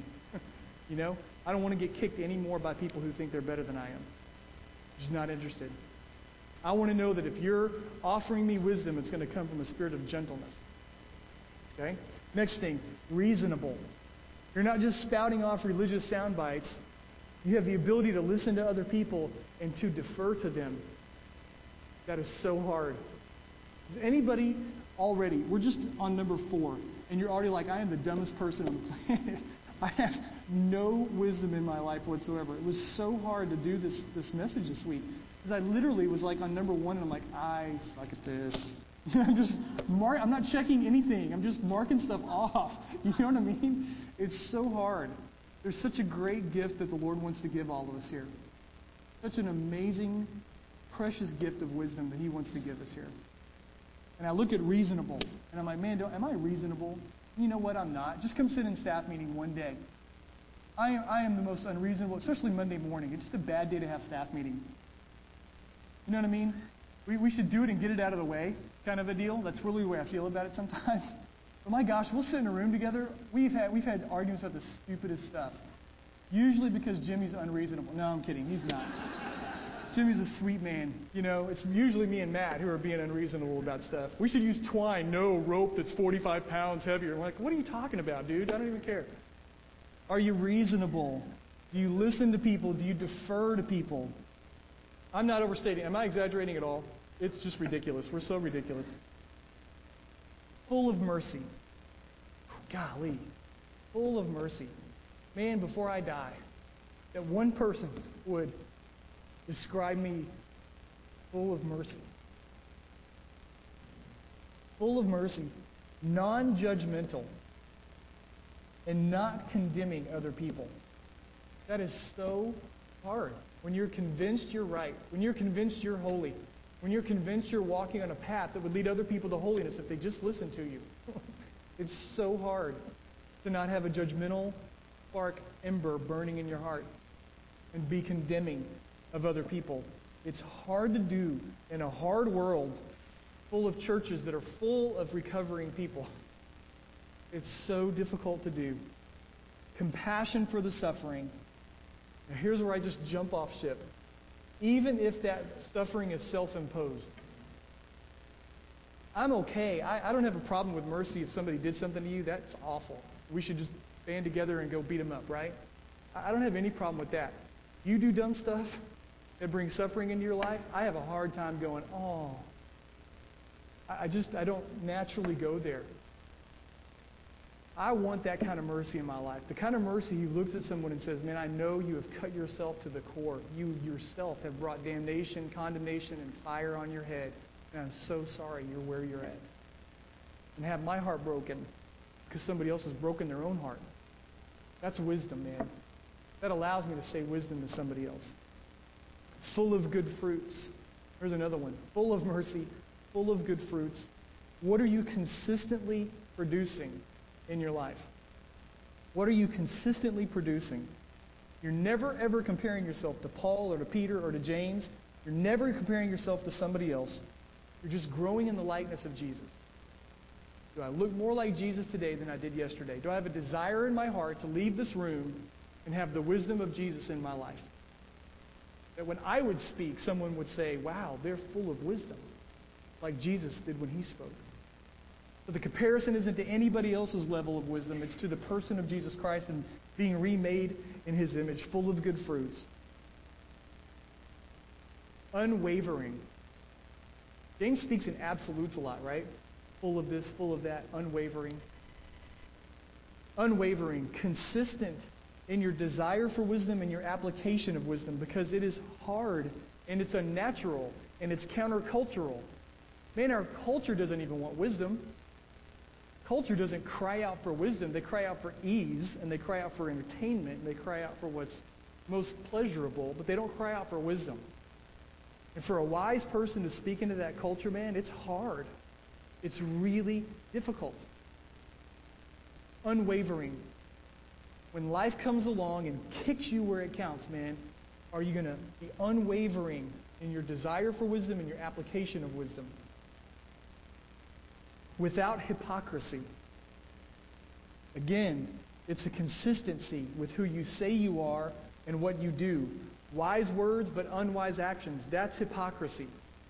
I don't want to get kicked anymore by people who think they're better than I am. Just not interested. I want to know that if you're offering me wisdom, it's going to come from a spirit of gentleness. Okay? Next thing, reasonable. You're not just spouting off religious sound bites. You have the ability to listen to other people and to defer to them. That is so hard. Is anybody already, we're just on number 4, and you're already like, I am the dumbest person on the planet. I have no wisdom in my life whatsoever. It was so hard to do this message this week, because I literally was like on number 1, and I'm like, I suck at this. I'm not checking anything. I'm just marking stuff off. You know what I mean? It's so hard. There's such a great gift that the Lord wants to give all of us here. Such an amazing, precious gift of wisdom that He wants to give us here. And I look at reasonable, and I'm like, man, am I reasonable? You know what? I'm not. Just come sit in staff meeting one day. I am the most unreasonable, especially Monday morning. It's just a bad day to have staff meeting. You know what I mean? We should do it and get it out of the way. kind of a deal. That's really the way I feel about it sometimes. But my gosh, we'll sit in a room together. We've had arguments about the stupidest stuff. Usually because Jimmy's unreasonable. No, I'm kidding. He's not. Jimmy's a sweet man. You know, it's usually me and Matt who are being unreasonable about stuff. We should use twine, no rope that's 45 pounds heavier. I'm like, what are you talking about, dude? I don't even care. Are you reasonable? Do you listen to people? Do you defer to people? I'm not overstating. Am I exaggerating at all? It's just ridiculous. We're so ridiculous. Full of mercy. Golly. Full of mercy. Man, before I die, that one person would describe me full of mercy. Full of mercy. Non-judgmental. And not condemning other people. That is so hard. When you're convinced you're right, when you're convinced you're holy, when you're convinced you're walking on a path that would lead other people to holiness if they just listen to you. It's so hard to not have a judgmental spark ember burning in your heart and be condemning of other people. It's hard to do in a hard world full of churches that are full of recovering people. It's so difficult to do. Compassion for the suffering. Now here's where I just jump off ship. Even if that suffering is self-imposed. I'm okay. I don't have a problem with mercy if somebody did something to you. That's awful. We should just band together and go beat them up, right? I don't have any problem with that. You do dumb stuff that brings suffering into your life, I have a hard time going, oh. I don't naturally go there. I want that kind of mercy in my life. The kind of mercy who looks at someone and says, man, I know you have cut yourself to the core. You yourself have brought damnation, condemnation, and fire on your head. And I'm so sorry you're where you're at. And have my heart broken because somebody else has broken their own heart. That's wisdom, man. That allows me to say wisdom to somebody else. Full of good fruits. Here's another one. Full of mercy, full of good fruits. What are you consistently producing in your life? What are you consistently producing? You're never ever comparing yourself to Paul or to Peter or to James. You're never comparing yourself to somebody else. You're just growing in the likeness of Jesus. Do I look more like Jesus today than I did yesterday? Do I have a desire in my heart to leave this room and have the wisdom of Jesus in my life? That when I would speak, someone would say, wow, they're full of wisdom, like Jesus did when he spoke. But the comparison isn't to anybody else's level of wisdom. It's to the person of Jesus Christ and being remade in his image, full of good fruits. Unwavering. James speaks in absolutes a lot, right? Full of this, full of that, unwavering. Unwavering, consistent in your desire for wisdom and your application of wisdom, because it is hard and it's unnatural and it's countercultural. Man, our culture doesn't even want wisdom. Culture doesn't cry out for wisdom. They cry out for ease, and they cry out for entertainment, and they cry out for what's most pleasurable, but they don't cry out for wisdom. And for a wise person to speak into that culture, man, it's hard. It's really difficult. Unwavering. When life comes along and kicks you where it counts, man, are you going to be unwavering in your desire for wisdom and your application of wisdom? Without hypocrisy. Again, it's a consistency with who you say you are and what you do. Wise words but unwise actions. That's hypocrisy.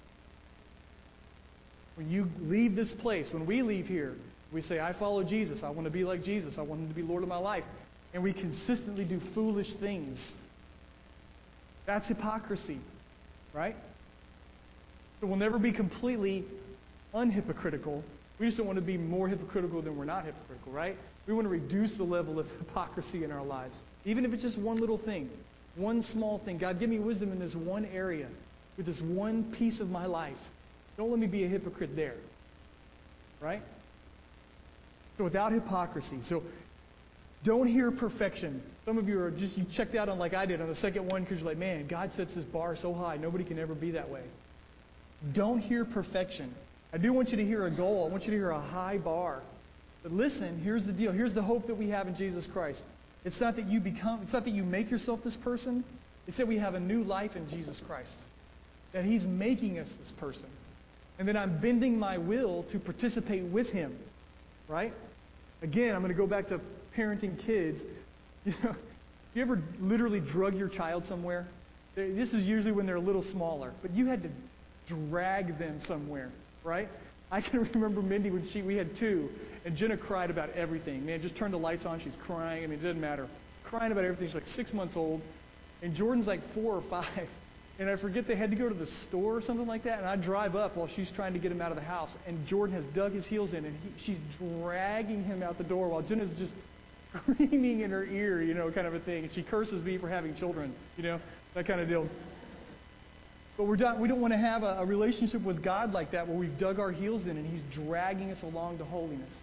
When you leave this place, when we leave here, we say, I follow Jesus. I want to be like Jesus. I want him to be Lord of my life. And we consistently do foolish things. That's hypocrisy, right? So we'll never be completely unhypocritical. We just don't want to be more hypocritical than we're not hypocritical, right? We want to reduce the level of hypocrisy in our lives. Even if it's just one little thing, one small thing. God, give me wisdom in this one area, with this one piece of my life. Don't let me be a hypocrite there, right? So without hypocrisy. So don't hear perfection. Some of you are just, you checked out on like I did on the second one because you're like, man, God sets this bar so high. Nobody can ever be that way. Don't hear perfection. I do want you to hear a goal. I want you to hear a high bar. But listen, here's the deal. Here's the hope that we have in Jesus Christ. It's not that you make yourself this person. It's that we have a new life in Jesus Christ. That he's making us this person. And then I'm bending my will to participate with him, right? Again, I'm going to go back to parenting kids. You ever literally drug your child somewhere? This is usually when they're a little smaller, but you had to drag them somewhere, right? I can remember Mindy when we had 2, and Jenna cried about everything. Man, just turned the lights on, she's crying. I mean, it doesn't matter. Crying about everything. She's like 6 months old, and Jordan's like 4 or 5. And I forget they had to go to the store or something like that, and I drive up while she's trying to get him out of the house, and Jordan has dug his heels in, and she's dragging him out the door while Jenna's just screaming in her ear, kind of a thing. And she curses me for having children, that kind of deal. But we don't want to have a relationship with God like that where we've dug our heels in and He's dragging us along to holiness.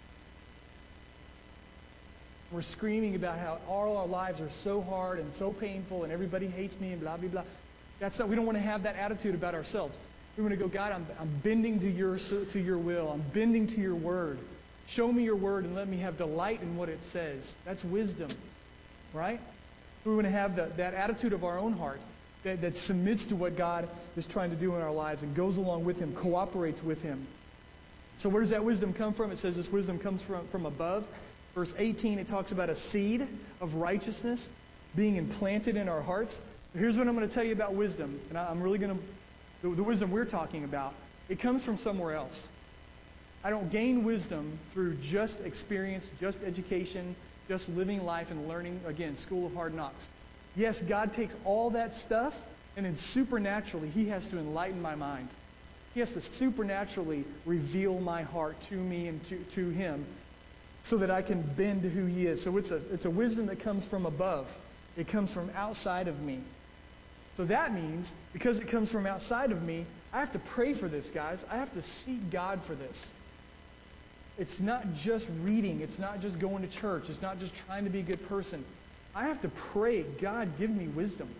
We're screaming about how all our lives are so hard and so painful and everybody hates me and blah, blah, blah. We don't want to have that attitude about ourselves. We want to go, God, I'm bending to your will. I'm bending to your word. Show me your word and let me have delight in what it says. That's wisdom, right? We want to have that attitude of our own heart that submits to what God is trying to do in our lives and goes along with Him, cooperates with Him. So where does that wisdom come from? It says this wisdom comes from above. Verse 18, it talks about a seed of righteousness being implanted in our hearts. Here's what I'm going to tell you about wisdom. And I'm really going to, the wisdom we're talking about, it comes from somewhere else. I don't gain wisdom through just experience, just education, just living life and learning, again, school of hard knocks. Yes, God takes all that stuff, and then supernaturally, He has to enlighten my mind. He has to supernaturally reveal my heart to me and to Him so that I can bend to who He is. So it's a wisdom that comes from above. It comes from outside of me. So that means, because it comes from outside of me, I have to pray for this, guys. I have to seek God for this. It's not just reading. It's not just going to church. It's not just trying to be a good person. I have to pray, God, give me wisdom.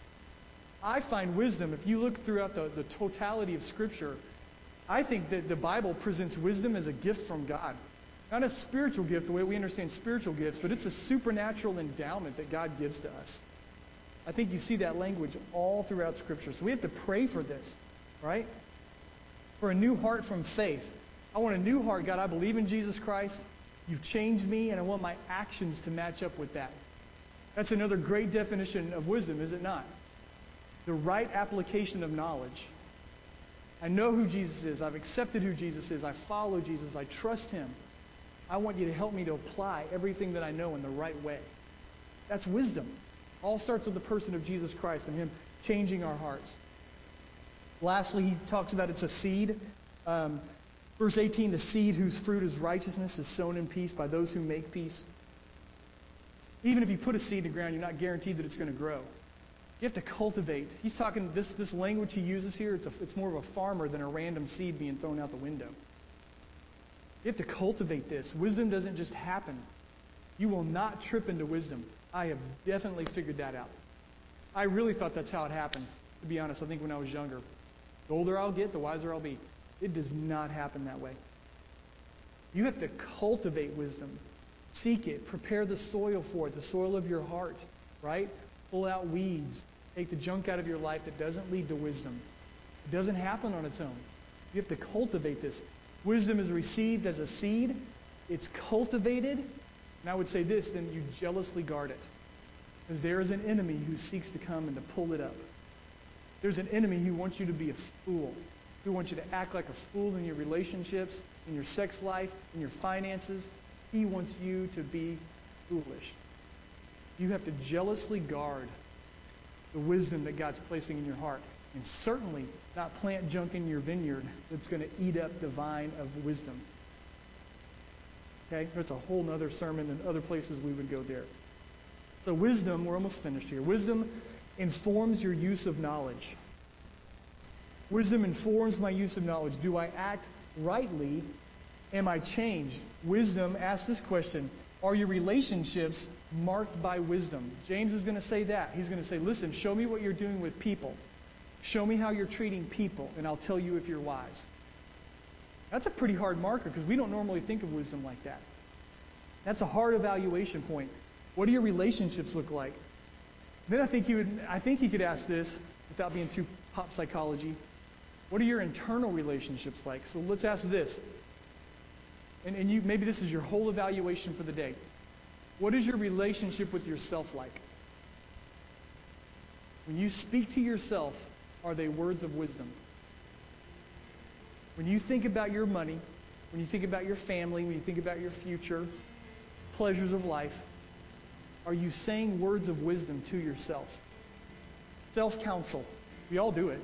I find wisdom, if you look throughout the totality of Scripture, I think that the Bible presents wisdom as a gift from God. Not a spiritual gift, the way we understand spiritual gifts, but it's a supernatural endowment that God gives to us. I think you see that language all throughout Scripture. So we have to pray for this, right? For a new heart from faith. I want a new heart, God. I believe in Jesus Christ. You've changed me, and I want my actions to match up with that. That's another great definition of wisdom, is it not? The right application of knowledge. I know who Jesus is. I've accepted who Jesus is. I follow Jesus. I trust Him. I want you to help me to apply everything that I know in the right way. That's wisdom. All starts with the person of Jesus Christ and Him changing our hearts. Lastly, he talks about it's a seed. Verse 18, the seed whose fruit is righteousness is sown in peace by those who make peace. Even if you put a seed in the ground, you're not guaranteed that it's going to grow. You have to cultivate. He's talking, this language he uses here, it's more of a farmer than a random seed being thrown out the window. You have to cultivate this. Wisdom doesn't just happen. You will not trip into wisdom. I have definitely figured that out. I really thought that's how it happened, to be honest. I think when I was younger. The older I'll get, the wiser I'll be. It does not happen that way. You have to cultivate wisdom. Seek it. Prepare the soil for it, the soil of your heart, right? Pull out weeds. Take the junk out of your life that doesn't lead to wisdom. It doesn't happen on its own. You have to cultivate this. Wisdom is received as a seed. It's cultivated. And I would say this, then you jealously guard it. Because there is an enemy who seeks to come and to pull it up. There's an enemy who wants you to be a fool. Who wants you to act like a fool in your relationships, in your sex life, in your finances. He wants you to be foolish. You have to jealously guard the wisdom that God's placing in your heart. And certainly not plant junk in your vineyard that's going to eat up the vine of wisdom. Okay? That's a whole other sermon and other places we would go there. So wisdom, we're almost finished here. Wisdom informs your use of knowledge. Wisdom informs my use of knowledge. Do I act rightly? Am I changed? Wisdom asks this question. Are your relationships marked by wisdom? James is going to say that. He's going to say, listen, show me what you're doing with people. Show me how you're treating people, and I'll tell you if you're wise. That's a pretty hard marker because we don't normally think of wisdom like that. That's a hard evaluation point. What do your relationships look like? Then I think he could ask this, without being too pop psychology. What are your internal relationships like? So let's ask this. And you, maybe this is your whole evaluation for the day. What is your relationship with yourself like? When you speak to yourself, are they words of wisdom? When you think about your money, when you think about your family, when you think about your future, pleasures of life, are you saying words of wisdom to yourself? Self-counsel. We all do it.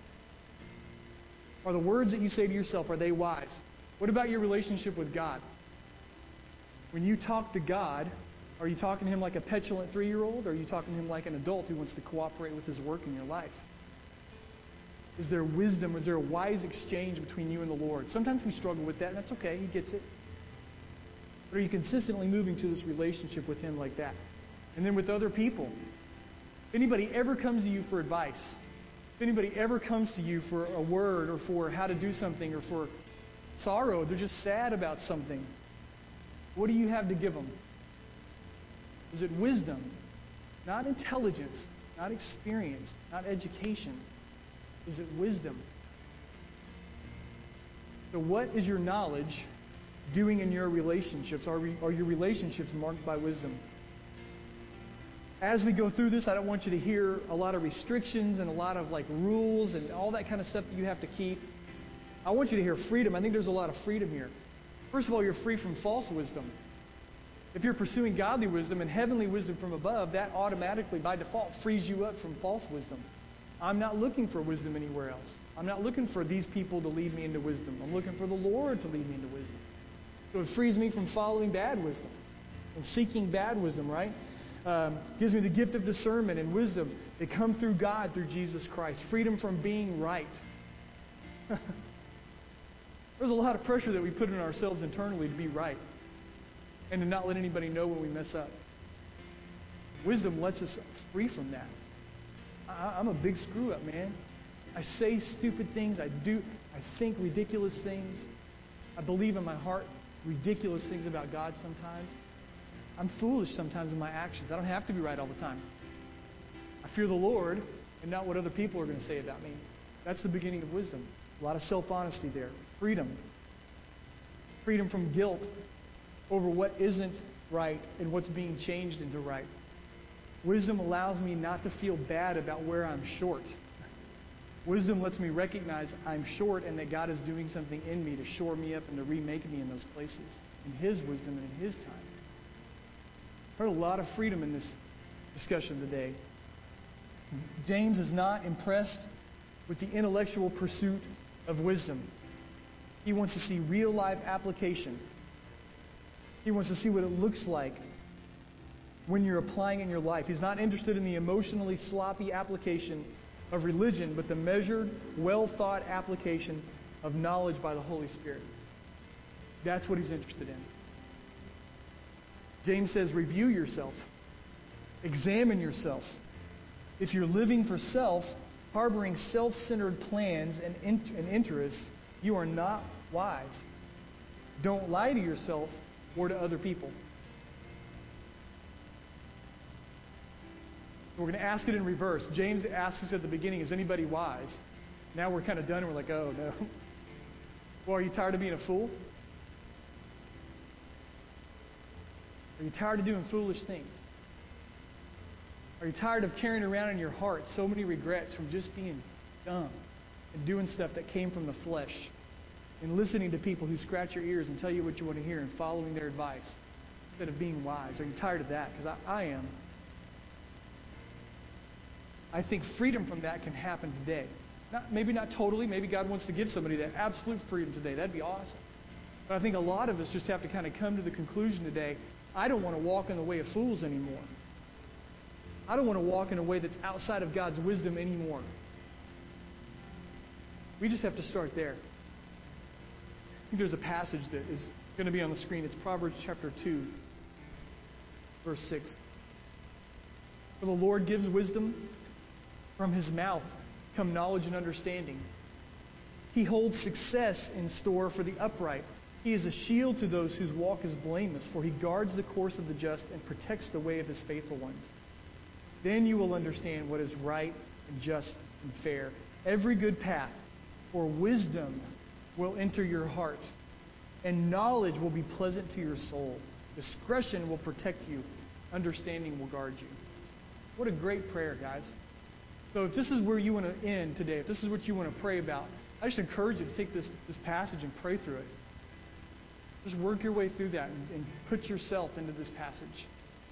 Are the words that you say to yourself, are they wise? What about your relationship with God? When you talk to God, are you talking to Him like a petulant 3-year-old, or are you talking to Him like an adult who wants to cooperate with His work in your life? Is there wisdom? Is there a wise exchange between you and the Lord? Sometimes we struggle with that, and that's okay. He gets it. But are you consistently moving to this relationship with Him like that? And then with other people. If anybody ever comes to you for advice, if anybody ever comes to you for a word or for how to do something or for sorrow, they're just sad about something, what do you have to give them? Is it wisdom? Not intelligence, not experience, not education. Is it wisdom? So what is your knowledge doing in your relationships? Are your relationships marked by wisdom? As we go through this, I don't want you to hear a lot of restrictions and a lot of rules and all that kind of stuff that you have to keep. I want you to hear freedom. I think there's a lot of freedom here. First of all, you're free from false wisdom. If you're pursuing godly wisdom and heavenly wisdom from above, that automatically, by default, frees you up from false wisdom. I'm not looking for wisdom anywhere else. I'm not looking for these people to lead me into wisdom. I'm looking for the Lord to lead me into wisdom. So it frees me from following bad wisdom and seeking bad wisdom, right? Gives me the gift of discernment and wisdom. They come through God, through Jesus Christ. Freedom from being right. There's a lot of pressure that we put on ourselves internally to be right and to not let anybody know when we mess up. Wisdom lets us free from that. I'm a big screw up, man. I say stupid things. I think ridiculous things. I believe in my heart ridiculous things about God sometimes. I'm foolish sometimes in my actions. I don't have to be right all the time. I fear the Lord and not what other people are going to say about me. That's the beginning of wisdom. A lot of self-honesty there. Freedom. Freedom from guilt over what isn't right and what's being changed into right. Wisdom allows me not to feel bad about where I'm short. Wisdom lets me recognize I'm short and that God is doing something in me to shore me up and to remake me in those places. In His wisdom and in His time. I heard a lot of freedom in this discussion today. James is not impressed with the intellectual pursuit of wisdom. He wants to see real life application. He wants to see what it looks like when you're applying it in your life. He's not interested in the emotionally sloppy application of religion, but the measured, well-thought application of knowledge by the Holy Spirit. That's what he's interested in. James says, review yourself. Examine yourself. If you're living for self, harboring self-centered plans and interests, you are not wise. Don't lie to yourself or to other people. We're going to ask it in reverse. James asks us at the beginning, is anybody wise? Now we're kind of done and we're like, oh no. Well, are you tired of being a fool? Are you tired of doing foolish things? Are you tired of carrying around in your heart so many regrets from just being dumb and doing stuff that came from the flesh and listening to people who scratch your ears and tell you what you want to hear and following their advice instead of being wise? Are you tired of that? Because I am. I think freedom from that can happen today. Maybe not totally. Maybe God wants to give somebody that absolute freedom today. That'd be awesome. But I think a lot of us just have to kind of come to the conclusion today, I don't want to walk in the way of fools anymore. I don't want to walk in a way that's outside of God's wisdom anymore. We just have to start there. I think there's a passage that is going to be on the screen. It's Proverbs chapter 2, verse 6. For the Lord gives wisdom, from His mouth come knowledge and understanding. He holds success in store for the upright. He is a shield to those whose walk is blameless, for He guards the course of the just and protects the way of His faithful ones. Then you will understand what is right and just and fair. Every good path For wisdom will enter your heart, and knowledge will be pleasant to your soul. Discretion will protect you. Understanding will guard you. What a great prayer, guys. So if this is where you want to end today, if this is what you want to pray about, I just encourage you to take this passage and pray through it. Just work your way through that and put yourself into this passage.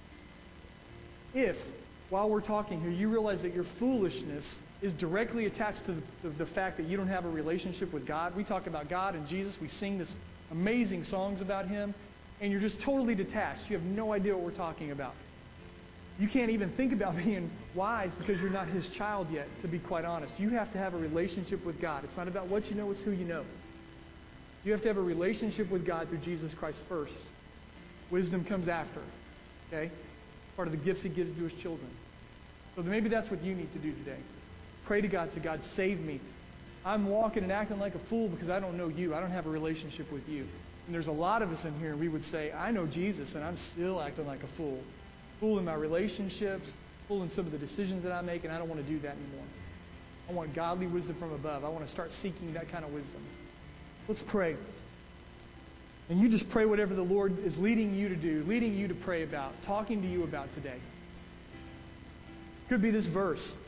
If, while we're talking here, you realize that your foolishness is directly attached to the fact that you don't have a relationship with God. We talk about God and Jesus. We sing this amazing songs about Him. And you're just totally detached. You have no idea what we're talking about. You can't even think about being wise because you're not His child yet, to be quite honest. You have to have a relationship with God. It's not about what you know, it's who you know. You have to have a relationship with God through Jesus Christ first. Wisdom comes after. Okay? Part of the gifts He gives to His children. So maybe that's what you need to do today. Pray to God, say, God, save me. I'm walking and acting like a fool because I don't know you. I don't have a relationship with you. And there's a lot of us in here, and we would say, I know Jesus, and I'm still acting like a fool. Fool in my relationships, fool in some of the decisions that I make, and I don't want to do that anymore. I want godly wisdom from above. I want to start seeking that kind of wisdom. Let's pray. And you just pray whatever the Lord is leading you to do, leading you to pray about, talking to you about today. Could be this verse.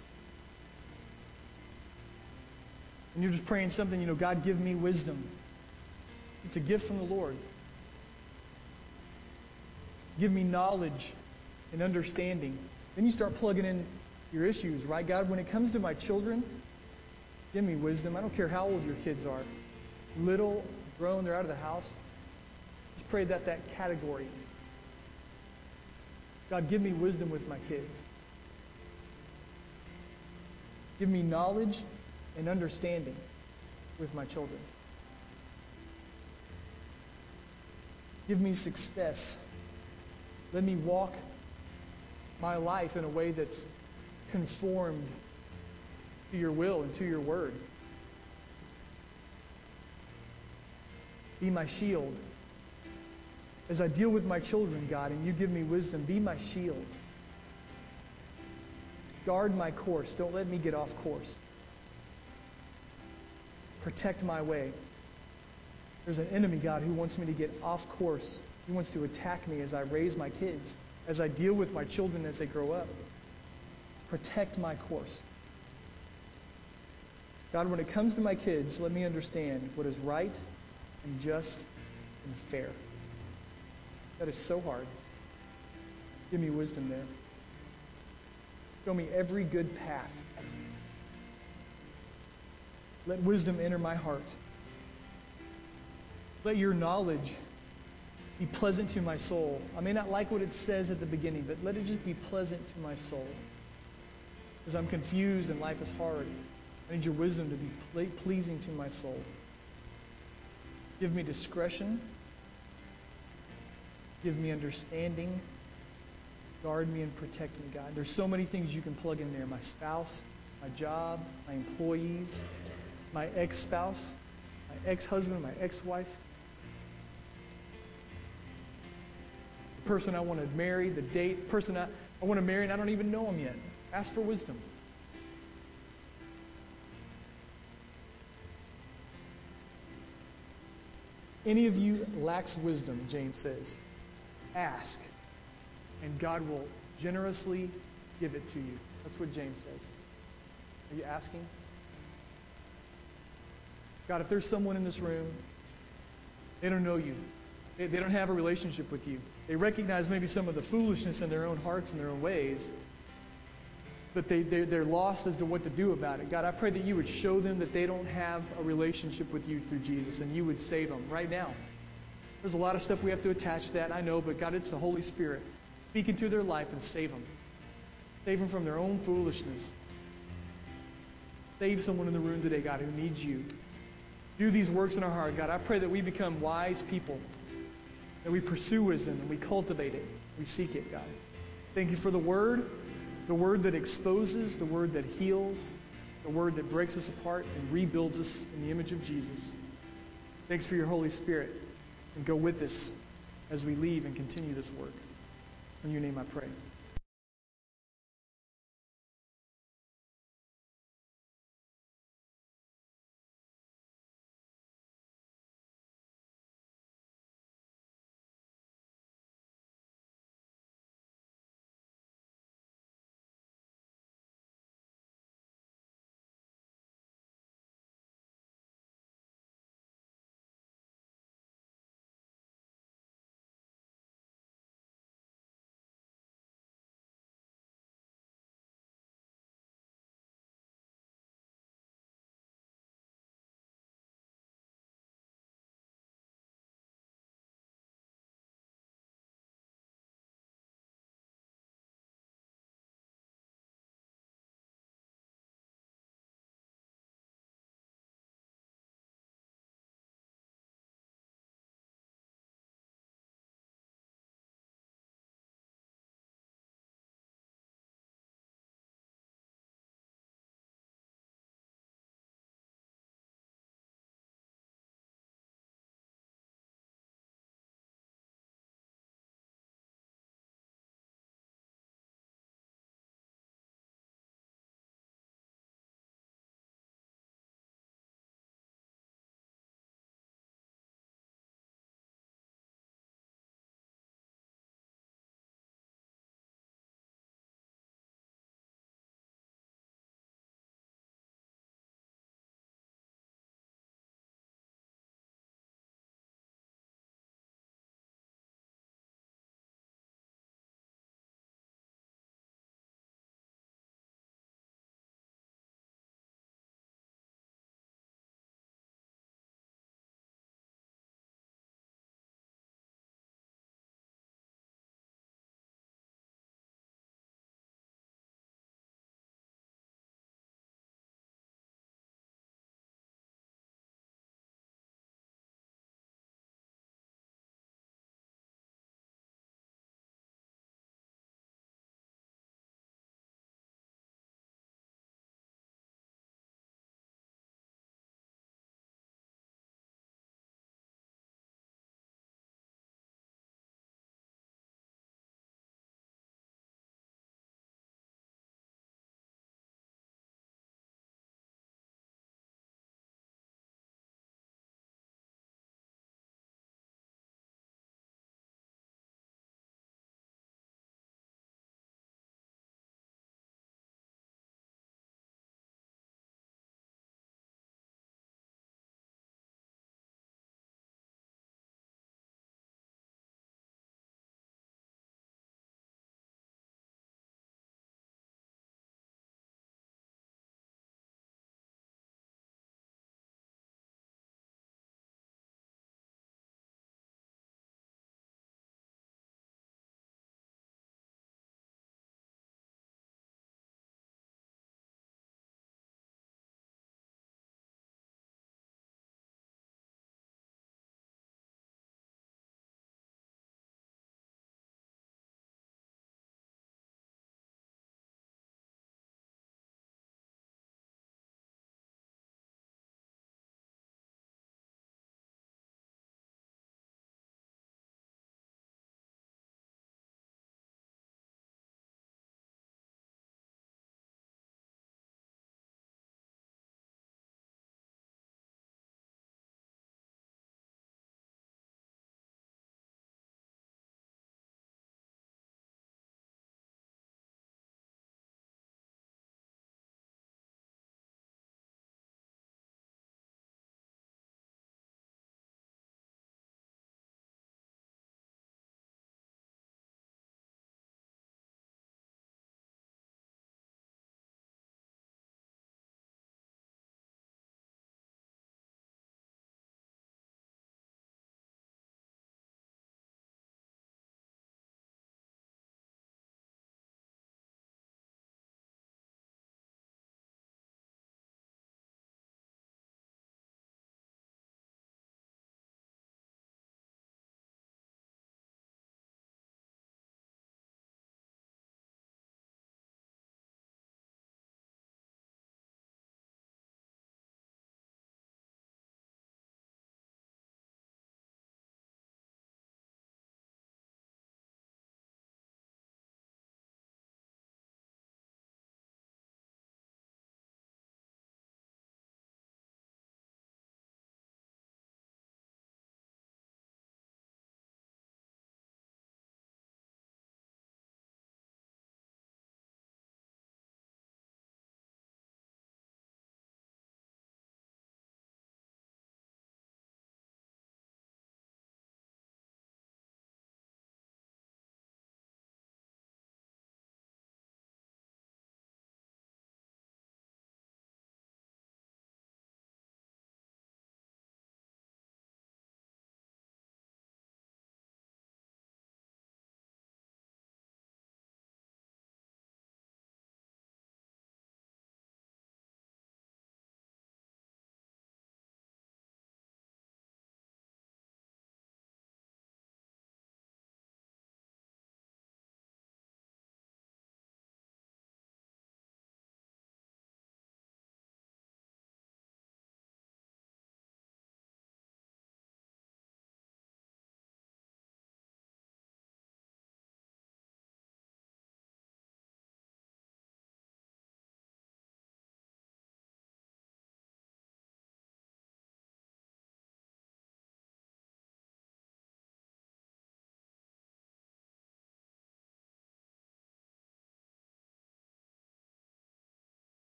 And you're just praying something, God, give me wisdom. It's a gift from the Lord. Give me knowledge and understanding. Then you start plugging in your issues, right? God, when it comes to my children, give me wisdom. I don't care how old your kids are. Little, grown, they're out of the house. Just pray that category. God, give me wisdom with my kids. Give me knowledge and understanding with my children. Give me success. Let me walk my life in a way that's conformed to your will and to your word. Be my shield. As I deal with my children, God, and you give me wisdom, be my shield. Guard my course. Don't let me get off course. Protect my way. There's an enemy, God, who wants me to get off course. He wants to attack me as I raise my kids, as I deal with my children as they grow up. Protect my course. God, when it comes to my kids, let me understand what is right and just and fair. That is so hard. Give me wisdom there. Show me every good path. Let wisdom enter my heart. Let your knowledge be pleasant to my soul. I may not like what it says at the beginning, but let it just be pleasant to my soul. Because I'm confused and life is hard. I need your wisdom to be pleasing to my soul. Give me discretion. Give me understanding. Guard me and protect me, God. There's so many things you can plug in there. My spouse, my job, my employees, my ex-spouse, my ex-husband, my ex-wife. The person I want to marry, the date, the person I want to marry and I don't even know him yet. Ask for wisdom. Any of you lacks wisdom, James says, ask, and God will generously give it to you. That's what James says. Are you asking? God, if there's someone in this room, they don't know you. They don't have a relationship with you. They recognize maybe some of the foolishness in their own hearts and their own ways, but they're lost as to what to do about it. God, I pray that you would show them that they don't have a relationship with you through Jesus, and you would save them right now. There's a lot of stuff we have to attach to that, I know, but God, it's the Holy Spirit. Speak into their life and save them. Save them from their own foolishness. Save someone in the room today, God, who needs you. Do these works in our heart, God. I pray that we become wise people, that we pursue wisdom and we cultivate it. We seek it, God. Thank you for the word that exposes, the word that heals, the word that breaks us apart and rebuilds us in the image of Jesus. Thanks for your Holy Spirit. And go with us as we leave and continue this work. In your name I pray.